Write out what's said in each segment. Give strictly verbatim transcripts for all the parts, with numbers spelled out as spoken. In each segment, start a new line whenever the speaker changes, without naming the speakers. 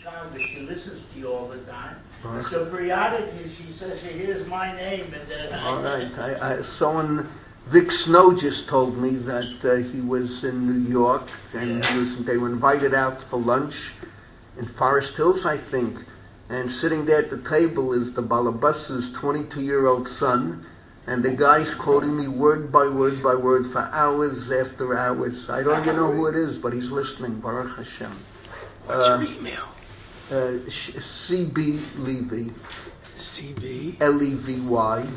Chicago. She listens to you all the time.
Right.
So periodically she says, here's my name, and then I...
All right. I, I, someone, Vic Snow just told me that uh, he was in New York, and
Yeah.
he was, they were invited out for lunch in Forest Hills, I think. And sitting there at the table is the Balabus's twenty-two-year-old son, and the guy's quoting me word by word by word for hours after hours. I don't even know who it is, but he's listening. Baruch Hashem.
What's
Uh,
your email?
Uh, C B Levy,
C B
L E V Y,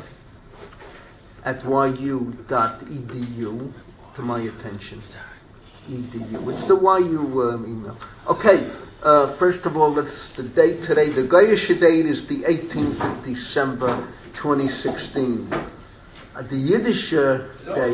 at y u dot e d u, to my attention. E D U. It's the Y U um, email. Okay, uh, first of all, that's the date today. The Goyish date is the eighteenth of December, twenty sixteen. Uh, the Yiddish uh, date,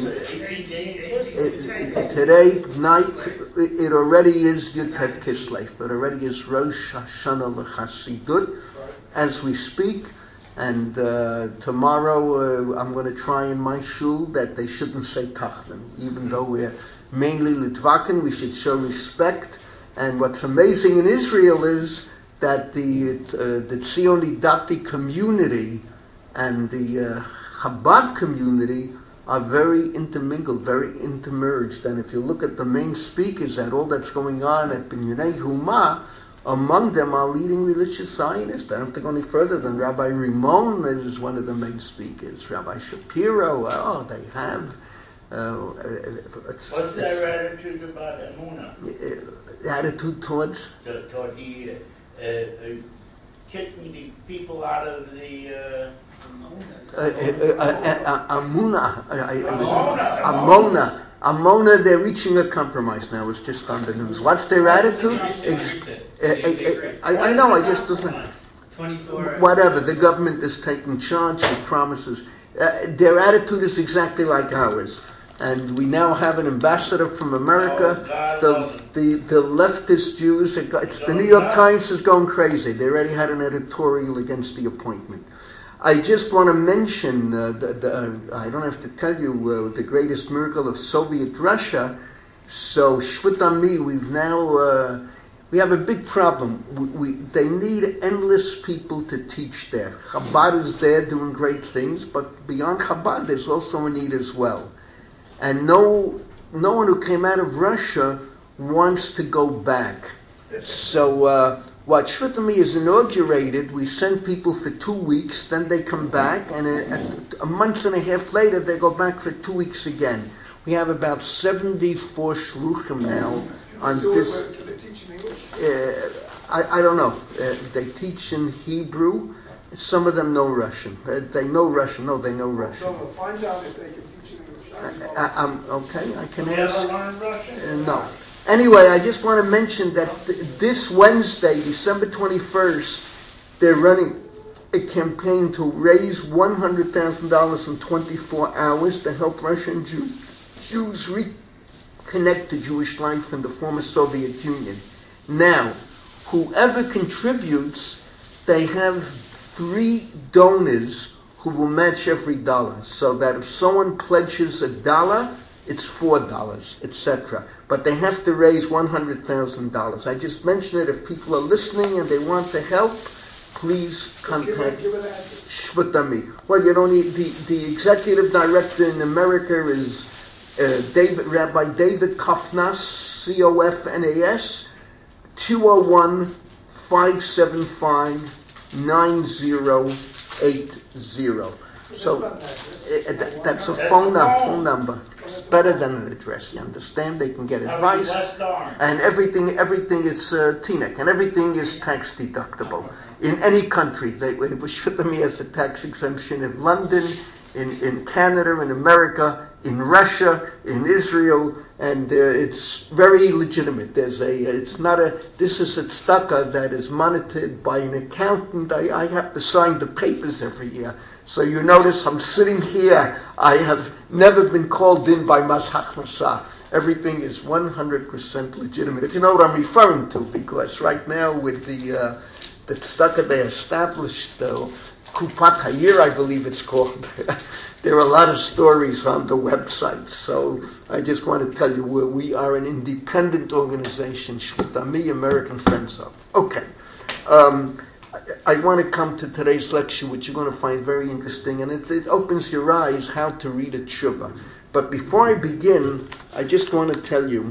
it, it, today night, it, it already is Yutet Kislev. It already is Rosh Hashanah L'Chasidut as we speak. And uh, tomorrow uh, I'm going to try in my shul that they shouldn't say Tachlim. Even though we're mainly Litvakin, we should show respect. And what's amazing in Israel is that the uh, the Tzioni Dati community and the uh, Chabad community are very intermingled, very intermerged. And if you look at the main speakers at all that's going on at Binyunei Huma, among them are leading religious Zionists. I don't have to go any further than Rabbi Rimon is one of the main speakers. Rabbi Shapiro, oh, they have. Uh, it's,
What's
it's,
their attitude about Emunah?
Uh, attitude towards?
To, toward the uh, uh, kicking the people out of the... Uh,
Uh, uh, uh, uh, Amuna,
Amona.
Amona, Amona, they're reaching a compromise now. It's just on the news. What's their attitude? Ex- uh, uh, uh, I, I know, I just doesn't.
twenty-four
Whatever, the government is taking charge, the promises. Uh, their attitude is exactly like ours. And we now have an ambassador from America. The, the, the leftist Jews, it's the New York Times is going crazy. They already had an editorial against the appointment. I just want to mention, uh, the, the, uh, I don't have to tell you, uh, the greatest miracle of Soviet Russia. So, Shvut Ami, we've now, uh, we have a big problem. We, we, they need endless people to teach there. Chabad is there doing great things, but beyond Chabad, there's also a need as well. And no, no one who came out of Russia wants to go back. So, uh, what Shvut Ami is inaugurated, we send people for two weeks, then they come back, and a, a month and a half later, they go back for two weeks again. We have about seventy-four shluchim now on this.
Do they teach in English?
Uh, I, I don't know. Uh, they teach in Hebrew. Some of them know Russian. Uh, they know Russian. No, they know Russian.
So find out if they can teach in English.
I, I, I'm okay. I can
you ever
ask.
learn Russian?
Uh, no. Anyway, I just want to mention that th- this Wednesday, December twenty-first, they're running a campaign to raise one hundred thousand dollars in twenty-four hours to help Russian Jew- Jews reconnect to Jewish life in the former Soviet Union. Now, whoever contributes, they have three donors who will match every dollar, so that if someone pledges a dollar, it's four dollars, et cetera. But they have to raise one hundred thousand dollars. I just mentioned it. If people are listening and they want to help, please contact Shvut Ami. Well, you don't need, the, the executive director in America is uh, David, Rabbi David Kofnas, C O F N A S, two oh one, five seven five, nine oh eight oh. So uh, that, that's a phone, number, phone number. It's better than an address. You understand? They can get advice, and everything. Everything is uh, T N E C, and everything is tax deductible in any country. They it should me as a tax exemption in London, in, in Canada, in America, in Russia, in Israel, and uh, it's very legitimate. There's a. It's not a. This is a tzedakah that is monitored by an accountant. I, I have to sign the papers every year. So you notice I'm sitting here. I have never been called in by Mas Hachmasa. Everything is one hundred percent legitimate. If you know what I'm referring to, because right now with the uh, the tzedakah they established, uh, Kupat Hayir, I believe it's called, there are a lot of stories on the website. So I just want to tell you, we are an independent organization, Shvut Ami, American Friends of. Okay. Um, I, I want to come to today's lecture, which you're going to find very interesting, and it, it opens your eyes how to read a tshuva. But before I begin, I just want to tell you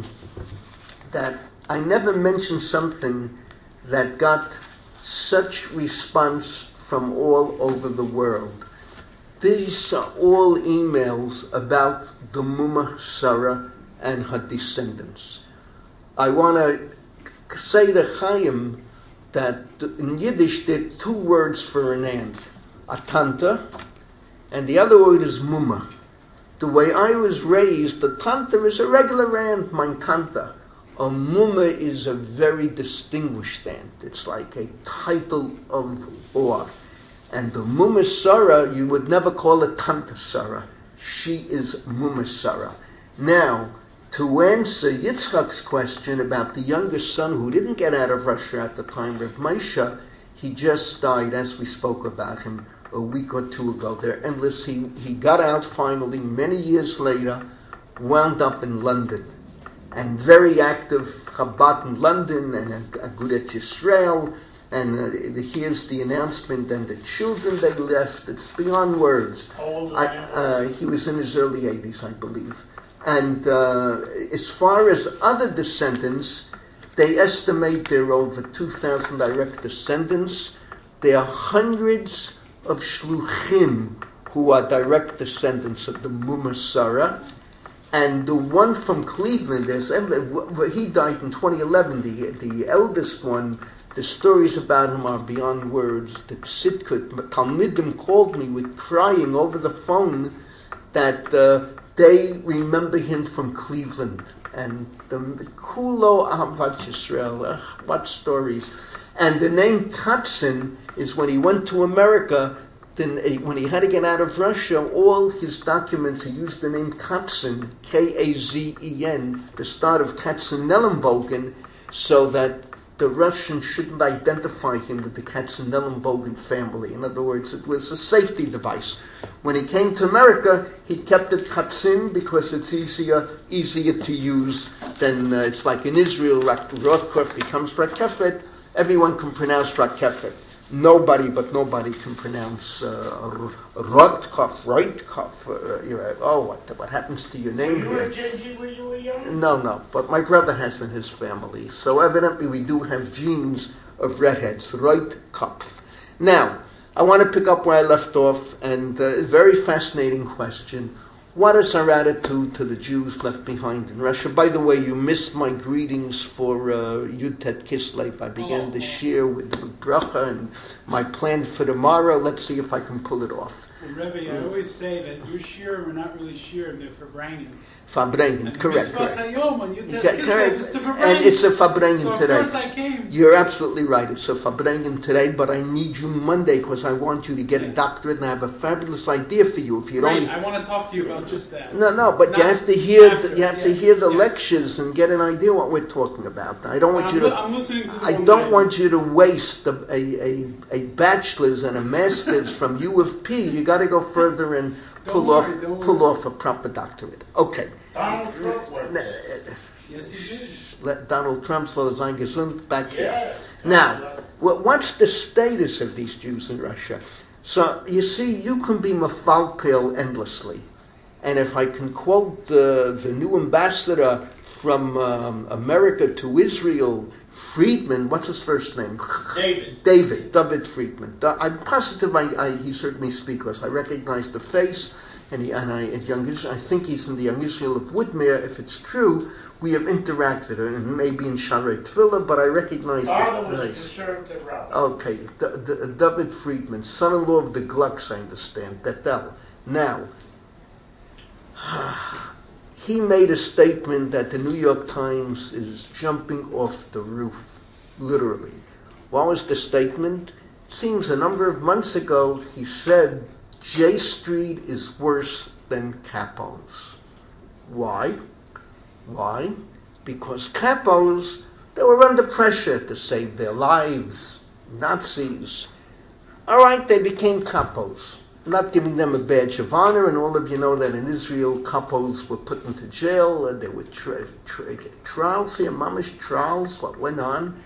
that I never mentioned something that got such response from all over the world. These are all emails about the Muma Sarah and her descendants. I want to say to Chaim that in Yiddish there are two words for an aunt, a tante, and the other word is Muma. The way I was raised, the tante is a regular aunt, mein tante. A Muma is a very distinguished aunt. It's like a title of awe. And the Muma Sarah, you would never call it Tante Sarah. She is Muma Sarah. Now, to answer Yitzchak's question about the youngest son who didn't get out of Russia at the time of Moshe, he just died, as we spoke about him a week or two ago. They're endless. He, he got out finally, many years later, wound up in London. And very active Chabad in London and Agudat Yisrael. And uh, here's the announcement, and the children they left, it's beyond words. I, uh, he was in his early eighties, I believe. And uh, as far as other descendants, they estimate there are over two thousand direct descendants. There are hundreds of shluchim who are direct descendants of the Muma Sarah. And the one from Cleveland, is, he died in twenty eleven, the, the eldest one. The stories about him are beyond words. The Ksitkut, Talmidim called me with crying over the phone that uh, they remember him from Cleveland. And the Kulo Ahavat Yisrael, uh, what stories. And the name Katzin is when he went to America, then uh, when he had to get out of Russia, all his documents, he used the name Katzin, K A Z E N, the start of Katzenellenbogen, so that the Russians shouldn't identify him with the Katzenellenbogen family. In other words, it was a safety device. When he came to America, he kept it Katzin because it's easier easier to use than, uh, it's like in Israel, Rotkov becomes Rakefet. Everyone can pronounce Rakefet. Nobody, but nobody can pronounce uh, Rotkov, Roitkov. Uh, you know, oh, what, what happens to your name
Were you
here?
a Genji when you were young?
No, no, but my brother has in his family. So evidently we do have genes of redheads, Roitkopf. Now, I want to pick up where I left off, and uh, a very fascinating question. What is our attitude to the Jews left behind in Russia? By the way, you missed my greetings for uh, Yud Tet Kislev. I began to share with the bracha and my plan for tomorrow. Let's see if I can pull it off.
Well, Rebbe, I always say that your shirim are not really shirim, they're for Brangen.
Fabrengen, correct, correct.
Hayom, when you test
Correct,
Kislev, it's to for
and it's a Fabrengen
so
today.
of course I came.
You're absolutely right. It's a Fabrengen today, but I need you Monday because I want you to get a doctorate, and I have a fabulous idea for you. If you
Great,
don't,
I want to talk to you about just that.
no, no, but
Not
you have to hear.
after,
The, you have to
yes,
hear the
yes.
lectures and get an idea what we're talking about. I don't want
I'm,
you
li-
to.
I'm listening to the
I
one
don't
guy.
want you to waste a, a, a, a bachelor's and a master's from U of P. You got to go further and pull
Don't
off
worry, don't
pull
worry.
off a proper doctorate. Okay.
Donald Trump went there.
Yes, he did.
Let Donald Trump soll sein gesund back here.
Yeah.
Now, wha- what's the status of these Jews in Russia? So, you see, you can be mafalpil endlessly. And if I can quote the, the new ambassador from um, America to Israel, Friedman, what's his first name?
David.
David, David Friedman. Da- I'm positive I, I, he's heard me speak because I recognize the face, and, he, and I, at Young Israel, I think he's in the Young Israel of Woodmere. If it's true, we have interacted, and maybe in Sharei Tefillah, but I recognize
Father
the
was a
face.
conservative rabbi.
Okay, D- D- David Friedman, son-in-law of the Glucks, I understand, Bethel. Now, he made a statement that the New York Times is jumping off the roof, literally. What was the statement? It seems a number of months ago he said J Street is worse than Capos. Why? Why? Because Capos, they were under pressure to save their lives. Nazis. All right, they became Capos. Not giving them a badge of honor, and all of you know that in Israel, couples were put into jail, and there were tra- tra- trials here, mamish trials, what went on.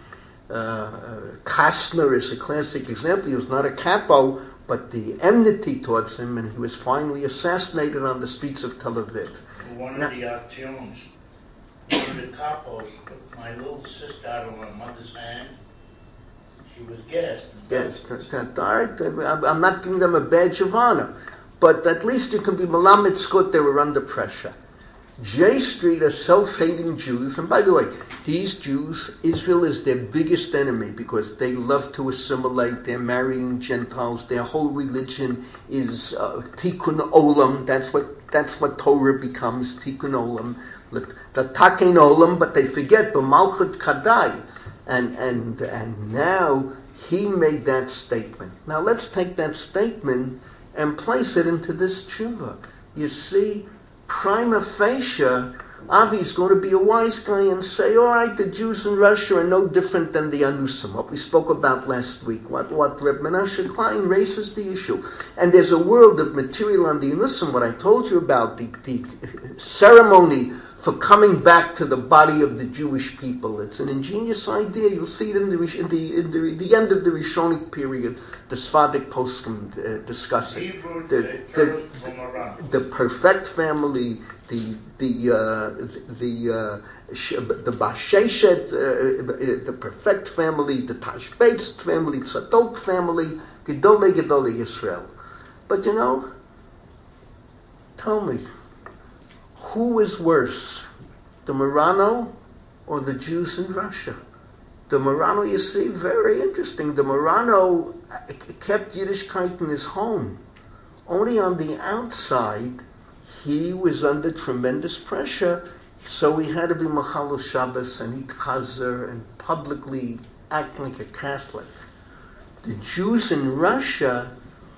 uh, uh, Kastner is a classic example. He was not a capo, but the enmity towards him, and he was finally assassinated on the streets of Tel Aviv.
One
Now-
of the actions, one of the capos took my little sister out of my mother's hand. She was gassed. and
Yes,
gassed.
all right. I'm I'm not giving them a badge of honor, but at least you can be Malamed Skut. They were under pressure. J Street are self-hating Jews, and by the way, these Jews, Israel is their biggest enemy because they love to assimilate. They're marrying Gentiles. Their whole religion is uh, Tikkun Olam. That's what that's what Torah becomes, Tikkun Olam. The Taken Olam, but they forget the Malchut Kadai. And, and, and now he made that statement. Now let's take that statement and place it into this tshuva. You see, prima facie, Avi's going to be a wise guy and say, all right, the Jews in Russia are no different than the Anusim, what we spoke about last week, what, what Reb Menashe Klein raises the issue. And there's a world of material on the Anusim, what I told you about, the, the ceremony for coming back to the body of the Jewish people. It's an ingenious idea. You'll see it in the in the, in the, the end of the Rishonic period. The Sfadik poskim uh, discuss it.
Hebrew,
The,
the,
the,
Karen from Iran.
the perfect family, the the uh, the uh, sh- the Basheshet, uh, the perfect family, the Tashbetz family, Tzadok family, Gedolei Gedolei Yisrael. But you know, tell me, who is worse, the Marano or the Jews in Russia? The Marano, you see, very interesting. The Marano kept Yiddishkeit in his home. Only on the outside, he was under tremendous pressure, so he had to be Machalo Shabbos and eat Chazer and publicly act like a Catholic. The Jews in Russia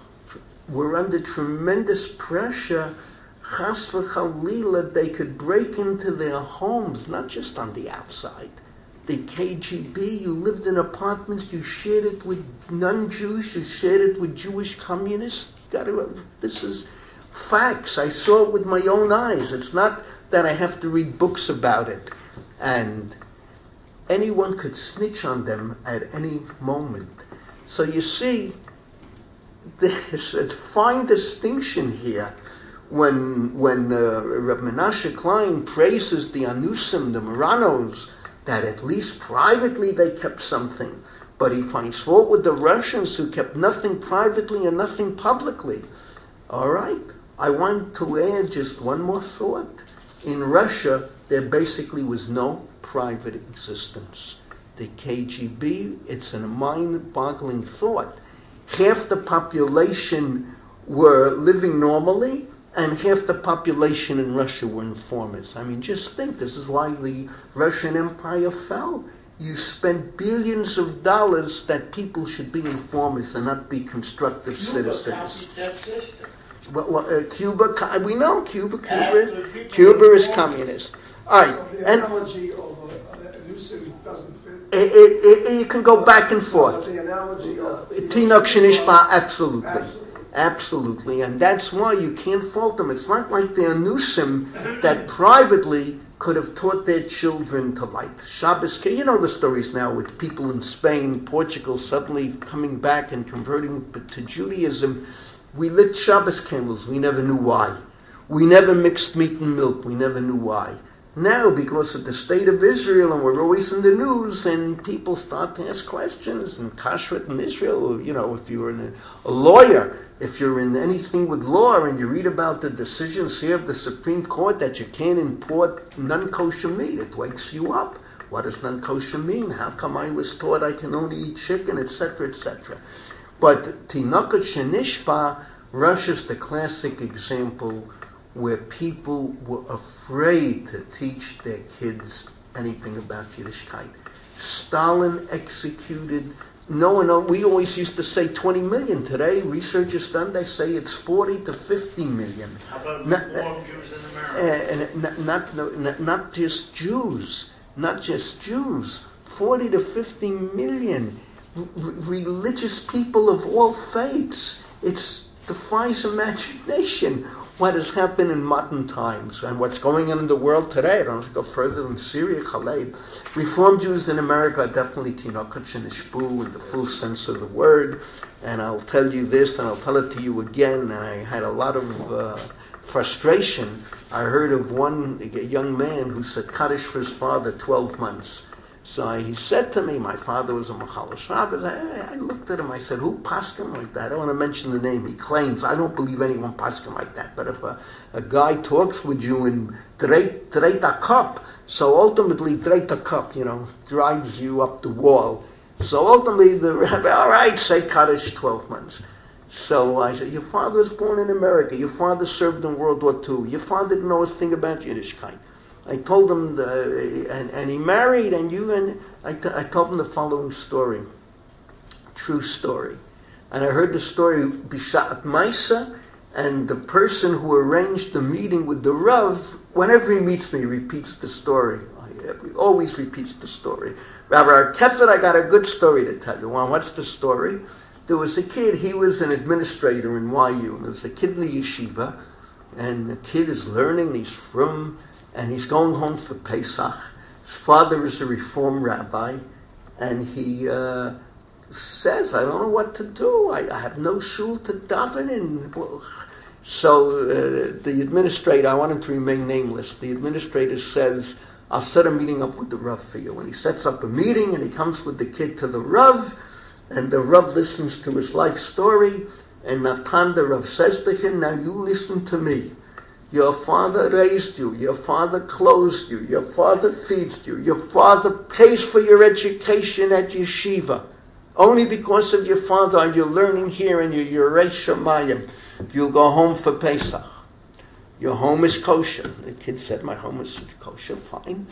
were under tremendous pressure. Chas v'chalila, they could break into their homes, not just on the outside. The K G B, you lived in apartments, you shared it with non-Jews, you shared it with Jewish communists. You gotta, this is facts. I saw it with my own eyes. It's not that I have to read books about it. And anyone could snitch on them at any moment. So you see, there's a fine distinction here. When when uh, Reb Menashe Klein praises the Anusim, the Maranos, that at least privately they kept something, but he finds fault with the Russians who kept nothing privately and nothing publicly. All right, I want to add just one more thought. In Russia, there basically was no private existence. The K G B, it's a mind-boggling thought. Half the population were living normally, and half the population in Russia were informers. I mean, just think, this is why the Russian Empire fell. You spent billions of dollars that people should be informers and not be constructive
Cuba
citizens.
copied that system.
Well, well, uh, Cuba, co- we know Cuba, Cuba,
Absolutely, people
Cuba
are
is
informed.
communist. All right,
So the
and
analogy of a, a Newsom doesn't fit.
it, it, it, you can go back and
But
forth.
the analogy of
Tinok Shinishba, absolutely.
Absolutely.
Absolutely. And that's why you can't fault them. It's not like the Anusim that privately could have taught their children to light Shabbos. You know the stories now with people in Spain, Portugal, suddenly coming back and converting to Judaism. We lit Shabbos candles. We never knew why. We never mixed meat and milk. We never knew why. Now, because of the state of Israel, and we're always in the news, and people start to ask questions, and kashrut in Israel, you know, if you're in a, a lawyer, if you're in anything with law, and you read about the decisions here of the Supreme Court that you can't import non-kosher meat, it wakes you up. What does non-kosher mean? How come I was taught I can only eat chicken, et cetera, et cetera. But Tinokot Shenishba, Russia's the classic example where people were afraid to teach their kids anything about Yiddishkeit. Stalin executed, no one, we always used to say twenty million. Today, research is done, they say it's forty to fifty million.
How about
Not-
Reform Jews in
Uh,
America?
and not, not, not, not just Jews, not just Jews, forty to fifty million r- r- religious people of all faiths. It defies imagination. what has happened in modern times and what's going on in the world today. I don't have to go further than Syria, Khaled. Reform Jews in America are definitely tinokot shenishbu in the full sense of the word. And I'll tell you this, and I'll tell it to you again. And I had a lot of uh, frustration. I heard of one a young man who said Kaddish for his father twelve months. So he said to me, my father was a Machal Shabbos. I, I looked at him, I said, who paskin like that? I don't want to mention the name. He claims, I don't believe anyone paskin like that. But if a, a guy talks with you in Dreit cup, so ultimately Dreit cup, you know, drives you up the wall. So ultimately the rabbi, all right, say Kaddish twelve months. So I said, your father was born in America. Your father served in World War Two. Your father didn't know a thing about Yiddishkeit. I told him, the, and, and he married, and you, and I, t- I told him the following story, true story. And I heard the story, Bishat Maisa, and the person who arranged the meeting with the Rav, whenever he meets me, he repeats the story. He always repeats the story. Rabbi Kefir, I got a good story to tell you. Well, what's the story? There was a kid, he was an administrator in Y U, and there was a kid in the yeshiva, and the kid is learning, he's from, and he's going home for Pesach. His father is a Reform rabbi, and he uh, says, I don't know what to do. I, I have no shul to daven in. Well, so uh, the administrator, I want him to remain nameless, the administrator says, I'll set a meeting up with the Rav for you. And he sets up a meeting, and he comes with the kid to the Rav, and the Rav listens to his life story, and Natan, the Rav, says to him, now you listen to me. Your father raised you, your father clothes you, your father feeds you, your father pays for your education at yeshiva. Only because of your father are you learning here and you're Yerei Shamayim. You'll go home for Pesach. Your home is kosher. The kid said, my home is kosher, fine.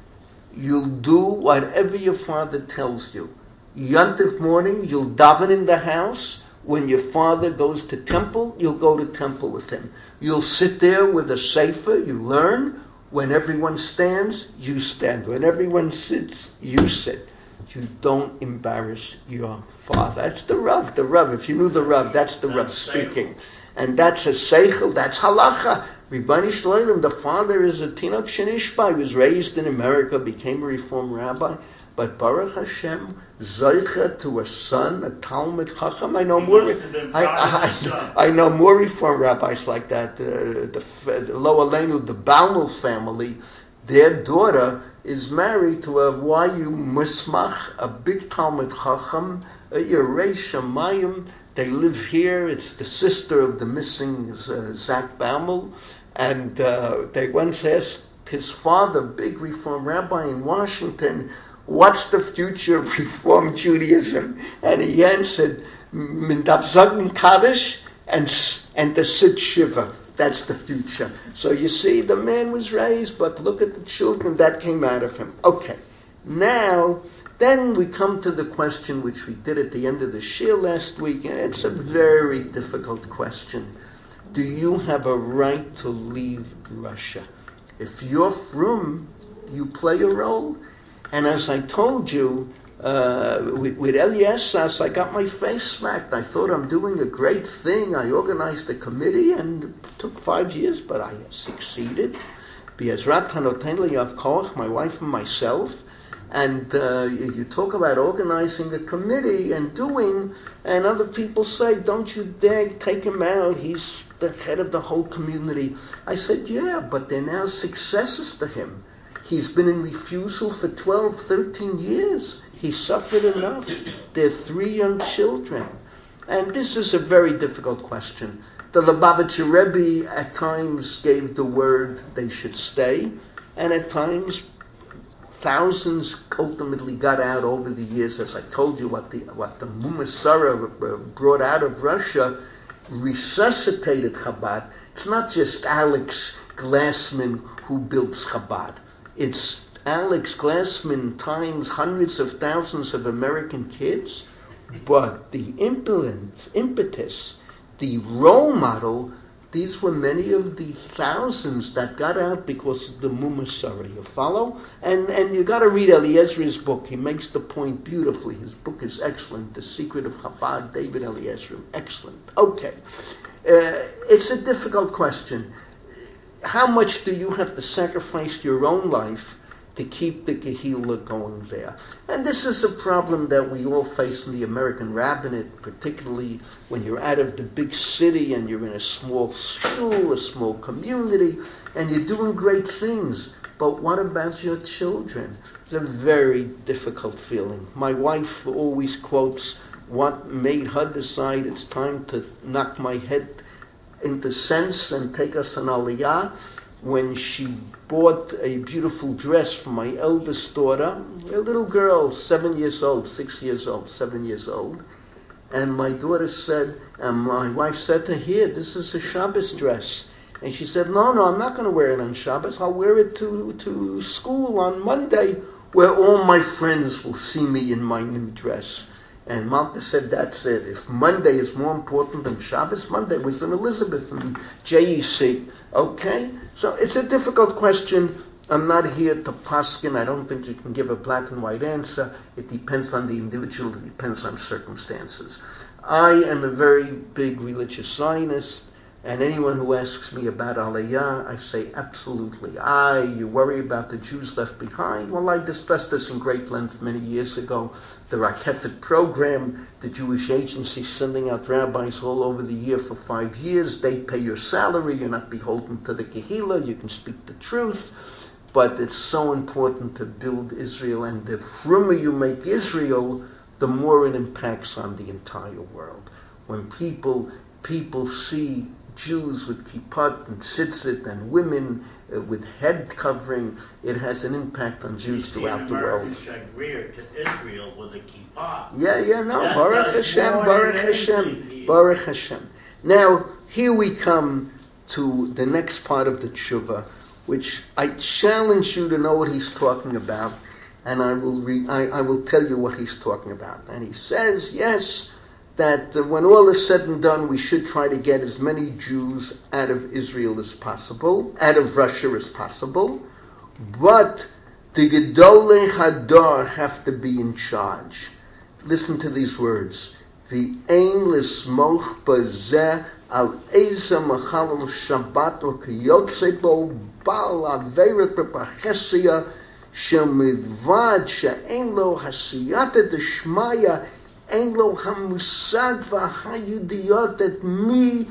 You'll do whatever your father tells you. Yontif morning, you'll daven in the house. When your father goes to temple, you'll go to temple with him. You'll sit there with a sefer, you learn. When everyone stands, you stand. When everyone sits, you sit. You don't embarrass your father. That's the Rav, the Rav. If you knew the Rav, that's the Rav speaking. And that's a seichel, that's halacha. Ribbani Shloim, the father is a tinok shenishba. He was raised in America, became a Reform rabbi. But Baruch Hashem, Zeicha to a son, a Talmud Chacham. I know
He
more.
must have been
I,
proud of his son.
I, I know more Reform rabbis like that. Uh, the the Lo Aleinu, the Balmul family, their daughter is married to a Y U Musmach, a big Talmud Chacham, a Yerei Shamayim. They live here. It's the sister of the missing uh, Zach Balmul, and uh, they once asked his father, big Reform rabbi in Washington, what's the future of Reform Judaism? And he answered, Mindav Zagin Kaddish and and the Sid Shiva. That's the future. So you see, the man was raised, but look at the children that came out of him. Okay, now, then we come to the question which we did at the end of the shir last week, and it's a very difficult question. Do you have a right to leave Russia? If you're from, you play a role. And as I told you, uh, with, with Eliasas, I got my face smacked. I thought I'm doing a great thing. I organized a committee, and it took five years, but I succeeded. Be'ezrat Hanoten Li'Yav Koch, my wife and myself. And uh, you, you talk about organizing a committee and doing, and other people say, don't you dare take him out. He's the head of the whole community. I said, yeah, but they're now successors to him. He's been in refusal for twelve, thirteen years. He suffered enough. There are three young children. And this is a very difficult question. The Lubavitcher Rebbe at times gave the word they should stay, and at times thousands ultimately got out over the years. As I told you, what the what the Mumasara brought out of Russia resuscitated Chabad. It's not just Alex Glassman who built Chabad. It's Alex Glassman times hundreds of thousands of American kids, but the impetus, impetus, the role model, these were many of the thousands that got out because of the Mumasara. You follow? And and you got to read Eliezer's book. He makes the point beautifully. His book is excellent. The Secret of Chabad, David Eliezer, excellent. Okay. Uh, it's a difficult question. How much do you have to sacrifice your own life to keep the Kehillah going there? And this is a problem that we all face in the American rabbinate, particularly when you're out of the big city and you're in a small school, a small community, and you're doing great things. But what about your children? It's a very difficult feeling. My wife always quotes what made her decide it's time to knock my head into sense and take us an aliyah, when she bought a beautiful dress for my eldest daughter, a little girl, seven years old, six years old, seven years old. And my daughter said, and my wife said to her, here, this is a Shabbos dress. And she said, no, no, I'm not going to wear it on Shabbos. I'll wear it to, to school on Monday, where all my friends will see me in my new dress. And Malka said, that's it. If Monday is more important than Shabbos, Monday was in Elizabeth and J E C. Okay? So it's a difficult question. I'm not here to paskin. I don't think you can give a black and white answer. It depends on the individual. It depends on circumstances. I am a very big religious Zionist. And anyone who asks me about Aliyah, I say absolutely. I, you worry about the Jews left behind? Well, I discussed this in great length many years ago. The Rakefet program, the Jewish agency sending out rabbis all over the year for five years. They pay your salary. You're not beholden to the Kehillah. You can speak the truth. But it's so important to build Israel. And the frummer you make Israel, the more it impacts on the entire world. When people people see Jews with kippot and tzitzit and women uh, with head covering, it has an impact on Jews
You
throughout
see
the world.
American Shagrir to Israel with a kippah.
Yeah, yeah, no.
That
Baruch
does
Hashem,
more
Baruch
than
Hashem,
anything here.
Baruch Hashem. Now, here we come to the next part of the tshuva, which I challenge you to know what he's talking about, and I will re- I, I will tell you what he's talking about. And he says, yes, that uh, when all is said and done, we should try to get as many Jews out of Israel as possible, out of Russia as possible, but the Gedolei Hadar have to be in charge. Listen to these words. V'ein l'smoch b'zeh al eza machalal Shabbat o kiyotze bo bal averet b'parchesia shel midvad she'ein lo hasiyata d'shmaya ein lo hamusag v'hayudiyot et mi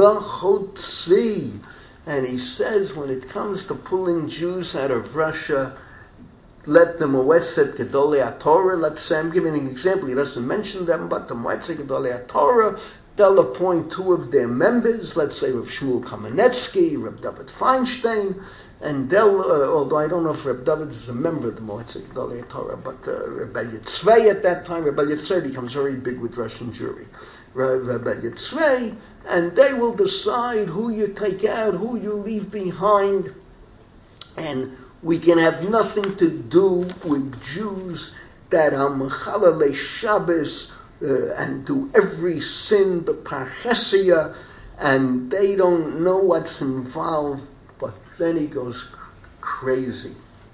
lachotzi. And he says, when it comes to pulling Jews out of Russia, let the Moetzet Gedolei HaTorah, let's say, I'm giving an example, he doesn't mention them, but the Moetzet Gedolei HaTorah, they'll appoint two of their members, let's say Rav Shmuel Kamenetsky, Rav David Feinstein, and they'll, uh, although I don't know if Rav David is a member of the Moetzet Gedolei HaTorah, but uh, Rebbe Yitzvei at that time, Rebbe Yitzvei becomes very big with Russian Jewry. Rebbe Yitzvei, and they will decide who you take out, who you leave behind, and we can have nothing to do with Jews that are Mechalelei Shabbos uh, and do every sin, the Parchesia, and they don't know what's involved. But then he goes crazy,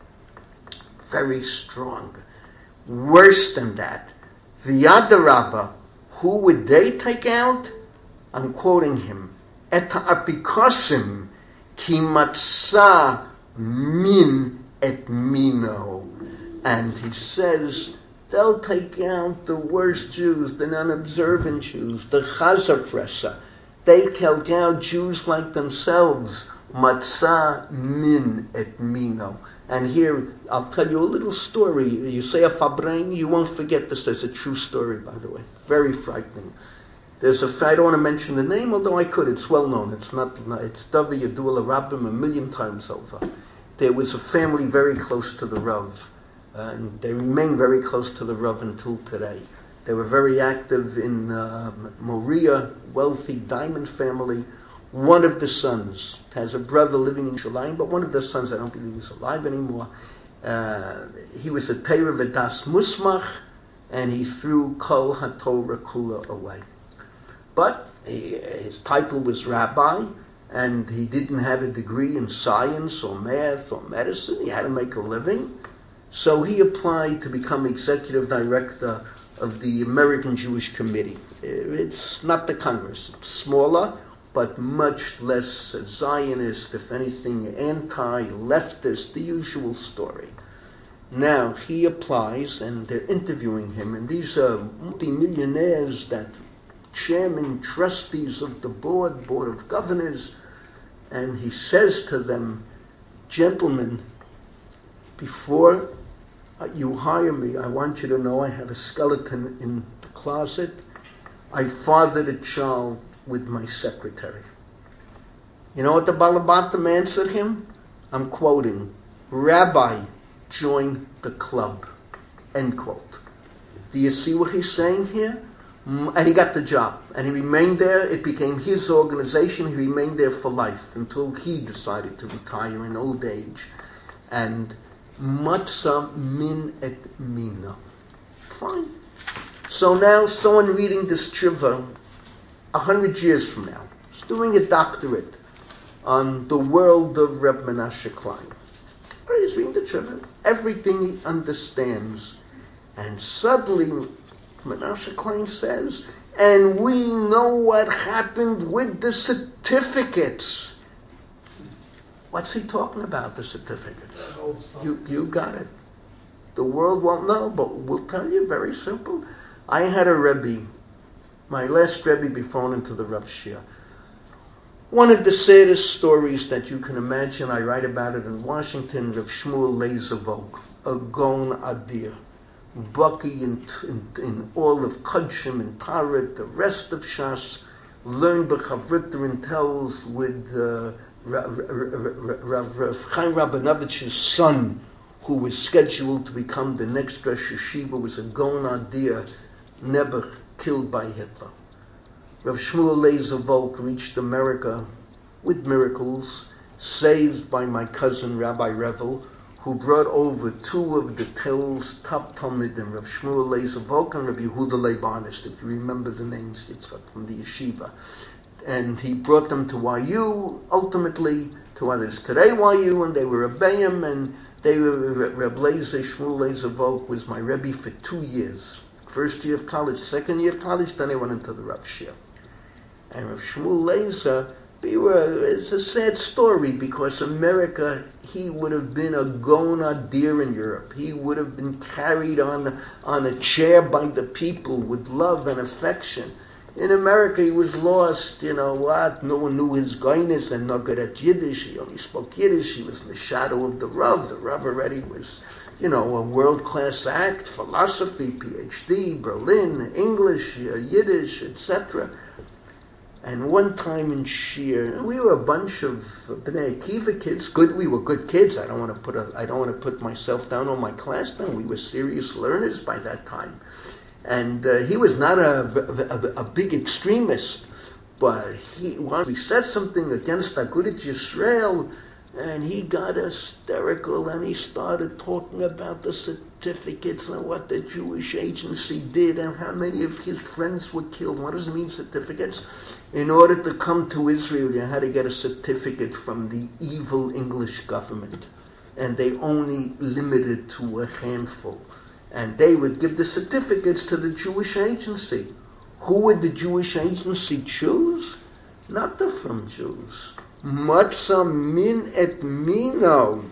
very strong. Worse than that, V'yadarabba, who would they take out? I'm quoting him. Et ha'apikosim ki matzah min et mino. And he says, they'll take out the worst Jews, the non-observant Jews, the Chazafresa. They take out Jews like themselves. Matzah min et mino. And here, I'll tell you a little story. You say a Fabrein, you won't forget this. There's a true story, by the way. Very frightening. There's a, I don't want to mention the name, although I could. It's well known. It's not, it's Davi Yadul Rabbim a million times over. There was a family very close to the Rav, and they remain very close to the Rav until today. They were very active in uh, Moria, wealthy diamond family. One of the sons has a brother living in Shalim, but one of the sons, I don't believe he's alive anymore. Uh, he was a Torah V'das Musmach, and he threw Kol HaTorah Kula away. But he, his title was rabbi, and he didn't have a degree in science or math or medicine. He had to make a living. So he applied to become executive director of the American Jewish Committee. It's not the Congress. It's smaller, but much less a Zionist, if anything, anti-leftist, the usual story. Now, he applies, and they're interviewing him, and these are multimillionaires, that chairman, trustees of the board, board of governors, and he says to them, gentlemen, before you hire me, I want you to know I have a skeleton in the closet. I fathered a child with my secretary. You know what the Balabatim answered him? I'm quoting, Rabbi, join the club. End quote. Do you see what he's saying here? And he got the job. And he remained there. It became his organization. He remained there for life until he decided to retire in old age. And matzah min et mina. Fine. So now someone reading this tshuva a hundred years from now is doing a doctorate on the world of Reb Menashe Klein. Or he's reading the tshuva, everything he understands. And suddenly Menashe Klein says, and we know what happened with the certificates. What's he talking about, the certificates?
Old stuff.
You, you got it. The world won't know, but we'll tell you, very simple. I had a Rebbe, my last Rebbe before I went into the Rav Shia. One of the saddest stories that you can imagine, I write about it in Washington, Rav Shmuel Leizavog, a Gon Adir, Bucky in, in, in all of Kodshim and Taret, the rest of Shas, learned B'Chavritah and tells with uh, Rav, Rav, Rav Chaim Rabinovich's son, who was scheduled to become the next Rosh Yeshiva, was a Gon Adir, never killed by Hitler. Rav Shmuel Leizavok reached America with miracles, saved by my cousin Rabbi Revel, who brought over two of the Tell's top Talmidim, Rav Shmuel Leizavok and Rabbi Yehuda Leibanis, if you remember the names, Yitzchak, from the yeshiva. And he brought them to Y U, ultimately to what is today Y U, and they were Rebbeim, and they were, Reb Leizer, Shmuel Leizavok was my Rebbe for two years. First year of college, second year of college, then I went into the Rav Shia. And Rav Shmuel Leizer, we were, it's a sad story because America, he would have been a Gon Adir in Europe. He would have been carried on, on a chair by the people with love and affection. In America, he was lost, you know what, no one knew his goyness and not good at Yiddish. He only spoke Yiddish. He was in the shadow of the Rav. The Rav already was, you know, a world-class act, philosophy, P H D, Berlin, English, Yiddish, et cetera. And one time in Shir, we were a bunch of Bnei Akiva kids. Good, we were good kids. I don't want to put a, I don't want to put myself down on my class. Then we were serious learners by that time. And uh, he was not a, a, a big extremist, but he once we said something against Agudat Yisrael, and he got hysterical, and he started talking about the certificates and what the Jewish agency did and how many of his friends were killed. What does it mean, certificates? In order to come to Israel, you had to get a certificate from the evil English government, and they only limited to a handful. And they would give the certificates to the Jewish agency. Who would the Jewish agency choose? Not the from Jews. Matzah min et mino.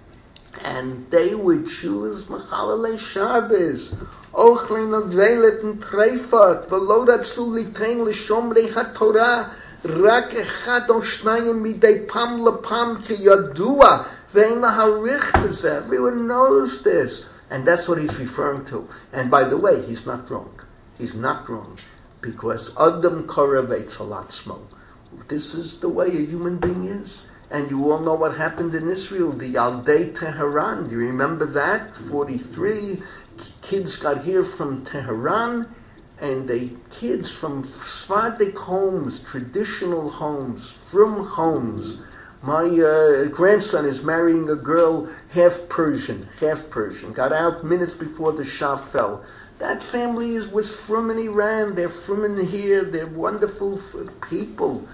And they would choose Machalei Shabbos, Ochlin Avelet and Treifat, V'lo ratzu litein l'shomrei HaTorah, Rak echad o shnayim midei pam lepam ki yadua, ve'en laharich b'zeh. Everyone knows this. And that's what he's referring to. And by the way, he's not wrong. He's not wrong. Because Adam Koravetz Alatzmo. This is the way a human being is. And you all know what happened in Israel, the Yaldei Tehran. Do you remember that? forty-three kids got here from Tehran, and they kids from Sephardic homes, traditional homes, from homes. My uh, grandson is marrying a girl half Persian, half Persian. Got out minutes before the Shah fell. That family is was from in Iran. They're from in here. They're wonderful people.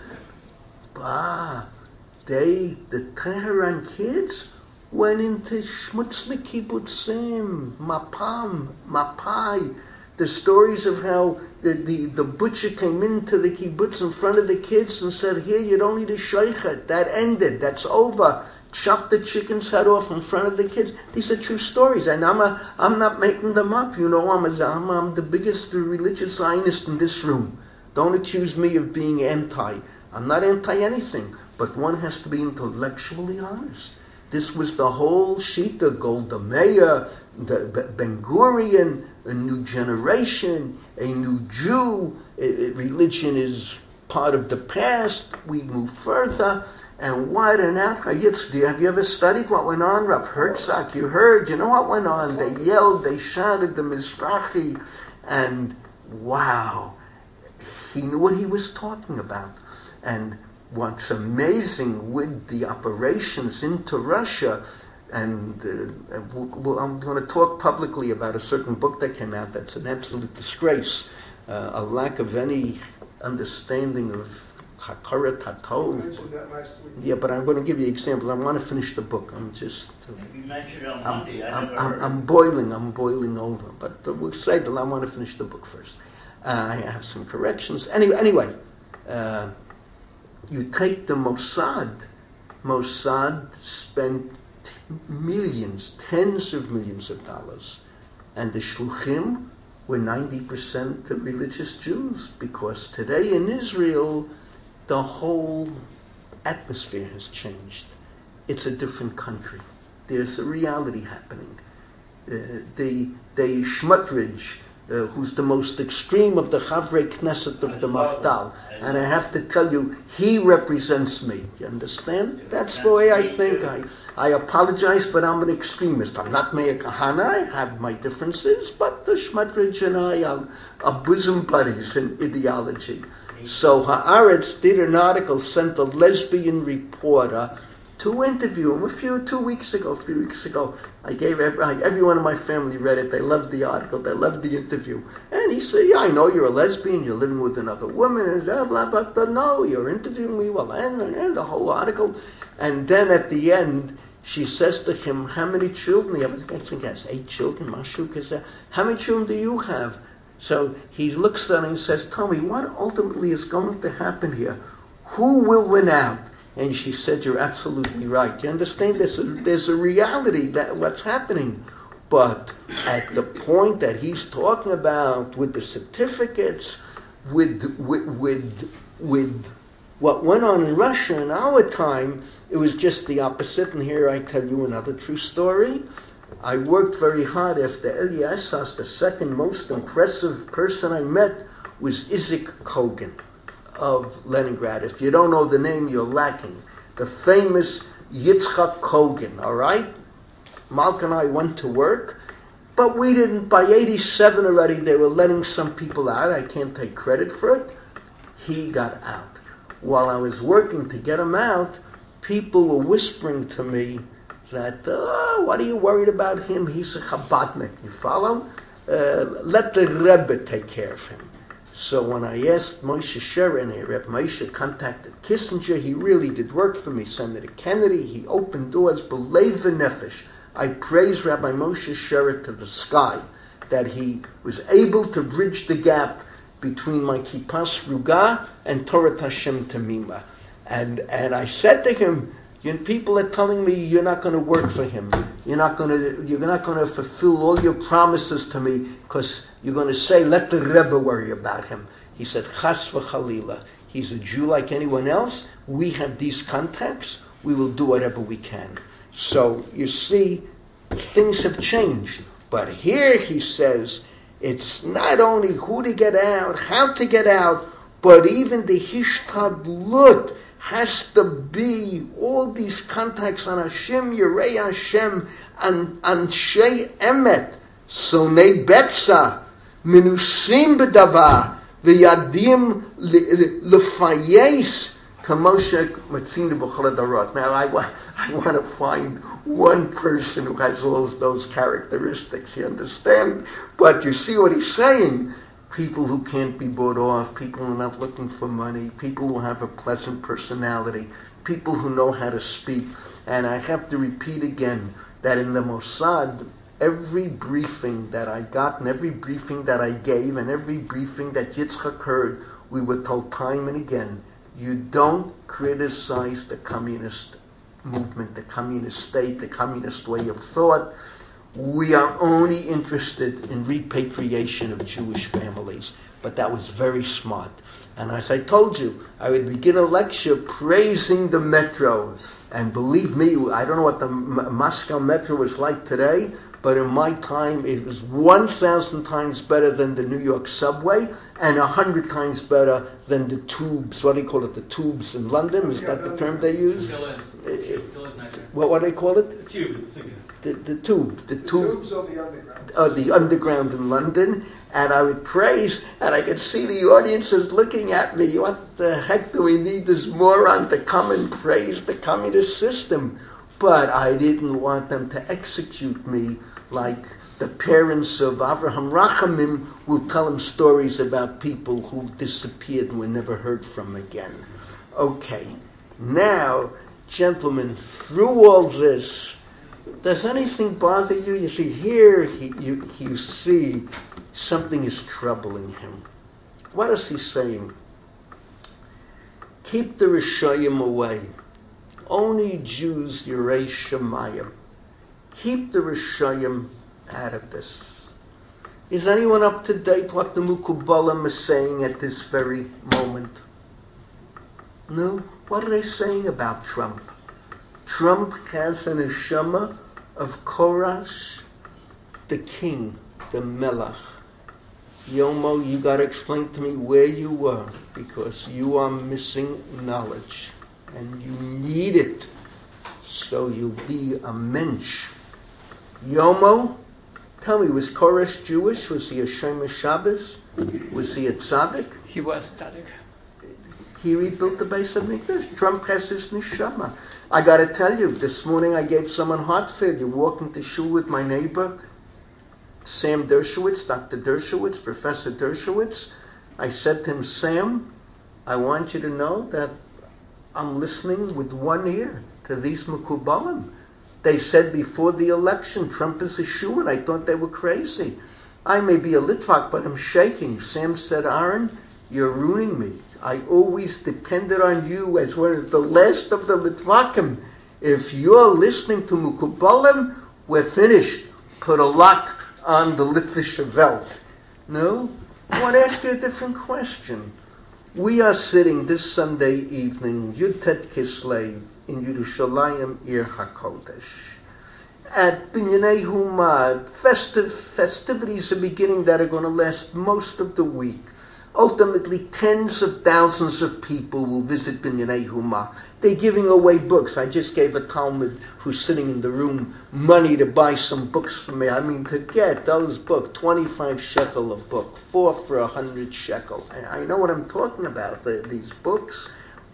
Bah, they, the Tehran kids, went into Shmutznik Kibbutzim, Mapam, Mapai. The stories of how the, the, the butcher came into the kibbutz in front of the kids and said, here, you don't need a shaychet. That ended. That's over. Chop the chicken's head off in front of the kids. These are true stories, and I'm a, I'm not making them up. You know, I'm a, I'm, I'm the biggest religious Zionist in this room. Don't accuse me of being anti. I'm not anti anything, but one has to be intellectually honest. This was the whole Shita, Golda Meir, the Ben Gurion, a new generation, a new Jew. Religion is part of the past. We move further. And what an outcry. Have you ever studied what went on? Rav Herzog, you heard, you know what went on? They yelled, they shouted, the Mizrahi, and wow, he knew what he was talking about. And what's amazing with the operations into Russia, and uh, well, I'm going to talk publicly about a certain book that came out that's an absolute disgrace, uh, a lack of any understanding of Hakarat
You mentioned that last week.
Yeah, but I'm going to give you examples. I want to finish the book. I'm just... Uh,
You mentioned it on
I'm,
Monday. I
I'm,
never
I'm,
heard.
I'm boiling. I'm boiling over. But uh, we'll say that I want to finish the book first. Uh, I have some corrections. Anyway, anyway uh, you take the Mossad. Mossad spent millions, tens of millions of dollars. And the Shluchim were ninety percent religious Jews. Because today in Israel, the whole atmosphere has changed. It's a different country. There's a reality happening. Uh, the the Shmutridge, uh, who's the most extreme of the Chavrei Knesset of the Mafdal, and I have to tell you, he represents me. You understand? That's the way I think. I I apologize, but I'm an extremist. I'm not Meir Kahana. I have my differences, but the Shmutridge and I are, are bosom buddies in ideology. So Haaretz did an article, sent a lesbian reporter to interview him a few, two weeks ago, three weeks ago. I gave every, everyone in my family read it. They loved the article. They loved the interview. And he said, yeah, I know you're a lesbian. You're living with another woman. And blah, blah, blah. But no, you're interviewing me. Well, and, and the whole article. And then at the end, she says to him, how many children do you have? I think he has eight children. Mashu, how many children do you have? So he looks at her and says, tell me, what ultimately is going to happen here? Who will win out? And she said, you're absolutely right. You understand? There's a, there's a reality that what's happening. But at the point that he's talking about with the certificates, with, with, with, with what went on in Russia in our time, it was just the opposite. And here I tell you another true story. I worked very hard after Elia Esas. The second most impressive person I met was Isaac Kogan of Leningrad. If you don't know the name, you're lacking. The famous Yitzchak Kogan, all right? Malk and I went to work, but we didn't, by eighty-seven already, they were letting some people out. I can't take credit for it. He got out. While I was working to get him out, people were whispering to me that, oh, what are you worried about him? He's a Chabadnik. You follow? Uh, let the Rebbe take care of him. So when I asked Moshe Sherin, Rebbe Moshe contacted Kissinger. He really did work for me. Senator Kennedy, he opened doors. B'leiv v'nefesh. I praise Rabbi Moshe Sherin to the sky that he was able to bridge the gap between my Kippas Ruga and Torah Hashem Tamima. And, and I said to him, you know, people are telling me you're not going to work for him. You're not going to. You're not going to fulfill all your promises to me because you're going to say, "Let the Rebbe worry about him." He said, "Chas v'chalila. He's a Jew like anyone else. We have these contacts. We will do whatever we can." So you see, things have changed. But here he says, it's not only who to get out, how to get out, but even the hishtadlut has to be all these contacts on Hashem, Yirei Hashem, and Anshe Emet, Sonei Betza, Minusim B'davar, V'yadim L'fayes, Kamoshe Matzina B'chol Darot. Now I, wa- I want to find one person who has all those characteristics, you understand? But you see what he's saying? People who can't be bought off, people who are not looking for money, people who have a pleasant personality, people who know how to speak. And I have to repeat again that in the Mossad, every briefing that I got and every briefing that I gave and every briefing that Yitzchak heard, we were told time and again, you don't criticize the communist movement, the communist state, the communist way of thought. We are only interested in repatriation of Jewish families. But that was very smart. And as I told you, I would begin a lecture praising the metro. And believe me, I don't know what the M- Moscow metro was like today, but in my time it was one thousand times better than the New York subway and one hundred times better than the tubes. What do you call it? The tubes in London? Is that the term they use?
Still is.
Uh,
Still is nicer.
What, what do they call it?
The tube. It's a good.
The, the tube. The,
The
tube.
tubes or the underground?
Uh, the underground in London, and I would praise, and I could see the audiences looking at me. What the heck do we need this moron to come and praise the communist system? But I didn't want them to execute me like the parents of Avraham Rachamim will tell him stories about people who disappeared and were never heard from again. Okay, now, gentlemen, through all this, does anything bother you? You see, here he, you, you see something is troubling him. What is he saying? Keep the Rishayim away. Only Jews, Yirei Shemayim. Keep the Rishayim out of this. Is anyone up to date what the Mukubalim is saying at this very moment? No? What are they saying about Trump? Trump has an neshama of Korash, the king, the Melech. Yomo, you got to explain to me where you were, because you are missing knowledge, and you need it, so you'll be a mensch. Yomo, tell me, was Koresh Jewish? Was he a Shemesh Shabbos? Was he a tzaddik?
He was tzaddik.
He rebuilt the base of Mikdash. Trump has his neshama. I got to tell you, this morning I gave someone heart failure walking to shul with my neighbor, Sam Dershowitz, Doctor Dershowitz, Professor Dershowitz. I said to him, Sam, I want you to know that I'm listening with one ear to these Mekubalim. They said before the election, Trump is a shoo, and I thought they were crazy. I may be a Litvak, but I'm shaking. Sam said, Aaron, you're ruining me. I always depended on you as one of the last of the Litvakim. If you're listening to Mekubalim, we're finished. Put a lock on the Litvische Welt. No? I want to ask you a different question. We are sitting this Sunday evening, Yutet Kislev, in Yerushalayim, Ir HaKodesh. At Binyanei Huma, festive festivities are beginning that are going to last most of the week. Ultimately, tens of thousands of people will visit Binyanei Huma. They're giving away books. I just gave a Talmud who's sitting in the room money to buy some books for me. I mean, to get those books, twenty-five shekel a book, four for a hundred shekel. I know what I'm talking about, the, these books.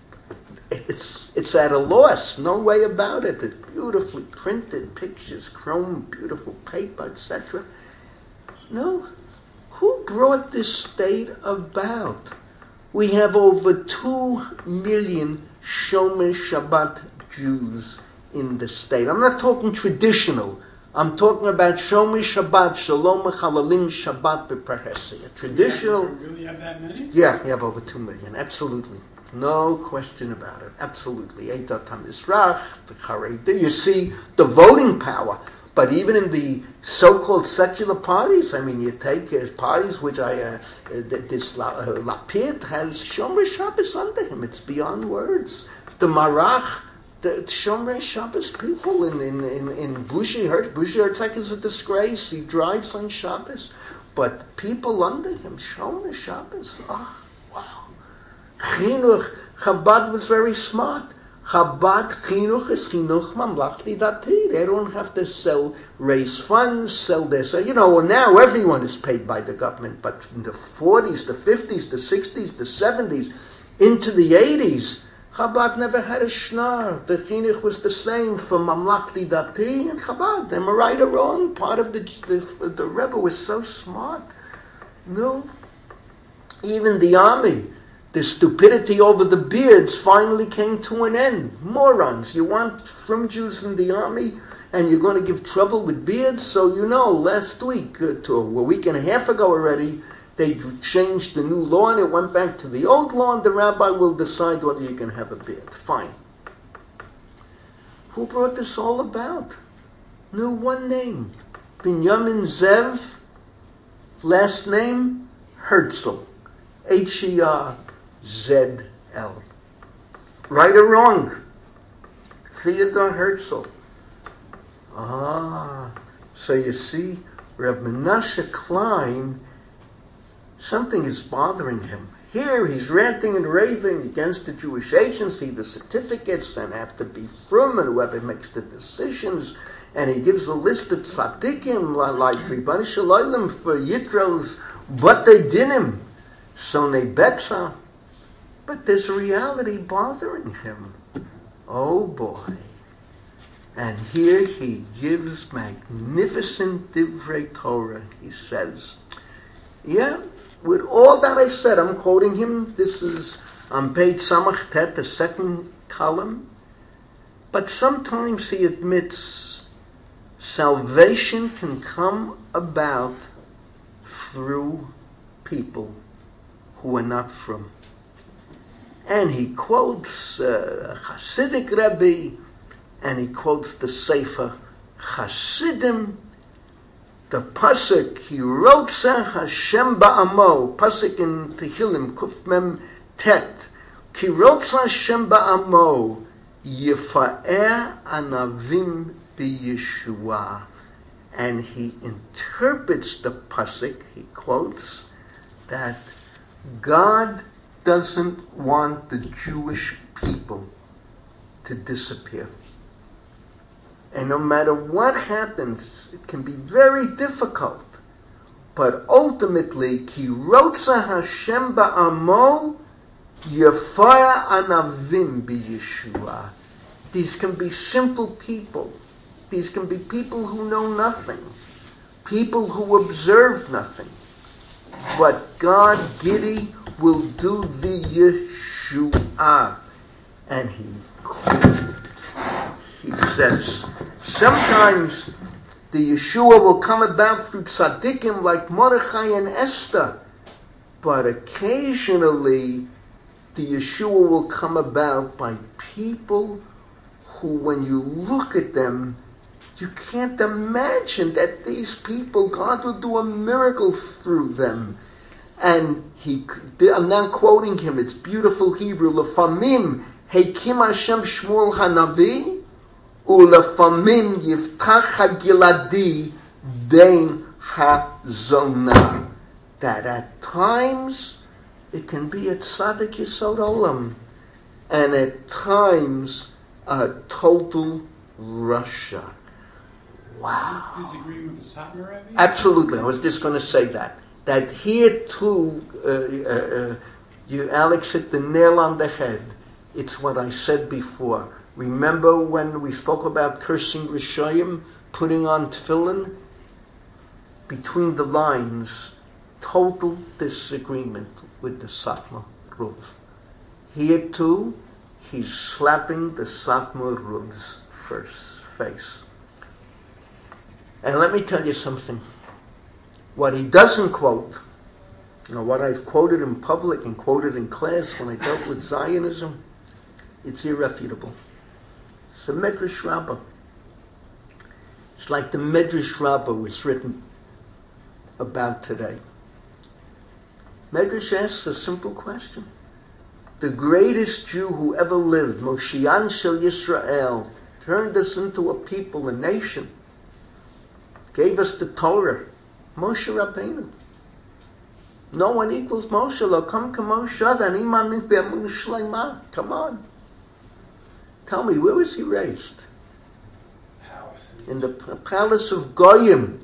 It's it's at a loss, no way about it. It's beautifully printed pictures, chrome, beautiful paper, et cetera. No. Who brought this state about? We have over two million Shomer Shabbat Jews in the state. I'm not talking traditional. I'm talking about Shomer Shabbat, Shalom Chalalim Shabbat B'Prahesia. Traditional.
You really have that many?
Yeah, we have over two million. Absolutely. No question about it. Absolutely. Eitat HaMizrach, the Haredi. You see the voting power. But even in the so-called secular parties, I mean, you take uh, parties which I, uh, uh, this La, uh, Lapid has Shomer Shabbos under him. It's beyond words. The Marach, the, the Shomer Shabbos people in in in, in Bushi Hertz, Bushi Herzog is a disgrace. He drives on Shabbos, but people under him, Shomer Shabbos. Oh, wow. Chinuch, Chabad was very smart. Chabad Chinuch is Chinuch Mamlachti Dati. They don't have to sell, raise funds, sell this. You know, now everyone is paid by the government, but in the forties, the fifties, the sixties, the seventies, into the eighties, Chabad never had a shnar. The Chinuch was the same for Mamlachti Dati and Chabad. Am I right or wrong? Part of the, the, the Rebbe was so smart. No. Even the army, the stupidity over the beards finally came to an end. Morons. You want from Jews in the army? and you're going to give trouble with beards. So you know, last week, uh, to a week and a half ago already, they changed the new law and it went back to the old law, and the rabbi will decide whether you can have a beard. Fine. Who brought this all about? Knew one name. Binyamin Zev, last name Herzl. H E R Z L. Right or wrong? Theodor Herzl. Ah, so you see, Reb Menashe Klein, something is bothering him. Here he's ranting and raving against the Jewish agency, the certificates, and have to be frum, and whoever makes the decisions. And he gives a list of tzaddikim, like Ribbon Shalom for Yitros, what they did him. Sonei Betza. But there's a reality bothering him. Oh boy. And here he gives magnificent divrei Torah. He says, yeah, with all that I've said, I'm quoting him. This is on page Samach Tet, the second column. But sometimes he admits salvation can come about through people who are not from. And he quotes uh, Hasidic Rebbe, and he quotes the Sefer Hasidim, the pasuk Kirotza Hashem Ba'amo, pasuk in Tehillim Kuf Mem Tet, Kirotza Hashem Ba'amo, Yifa'er Anavim B'Yeshua. And he interprets the pasuk, he quotes, that God doesn't want the Jewish people to disappear. And no matter what happens, it can be very difficult. But ultimately, Ki Rotza Hashem Ba'amo Yefara Anavim B'Yeshua. These can be simple people. These can be people who know nothing. People who observe nothing. But God Giddy will do the Yeshua. And he he says, sometimes the Yeshua will come about through tzaddikim like Mordechai and Esther. But occasionally, the Yeshua will come about by people who, when you look at them, you can't imagine that these people, God will do a miracle through them. And he, I'm now quoting him, it's beautiful Hebrew, Lefamim Heikim Hashem Shmuel Hanavi, Ulefamim Yiftach HaGiladi Bein HaZonah. That at times it can be a tzaddik yesod olam, and at times a total rasha. Wow.
Is this disagreeing with the Satmar Rebbe?
Absolutely. I was just going to say that. That here too, uh, uh, uh, you, Alex, hit the nail on the head. It's what I said before. Remember when we spoke about cursing Rishayim, putting on tefillin? Between the lines, total disagreement with the Satmar Ruv. Here too, he's slapping the Satmar Ruv's first face. And let me tell you something. What he doesn't quote, you know, what I've quoted in public and quoted in class when I dealt with Zionism, it's irrefutable. It's a Medrash Rabbah. It's like the Medrash Rabbah was written about today. Medrash asks a simple question. The greatest Jew who ever lived, Moshiach Shel Yisrael, turned us into a people, a nation, gave us the Torah, Moshe Rabbeinu. No one equals Moshe. Lo kam k'Moshe and iman be'amun shleima. Come on. Tell me, where was he raised?
Palace.
In the p- palace of Goyim,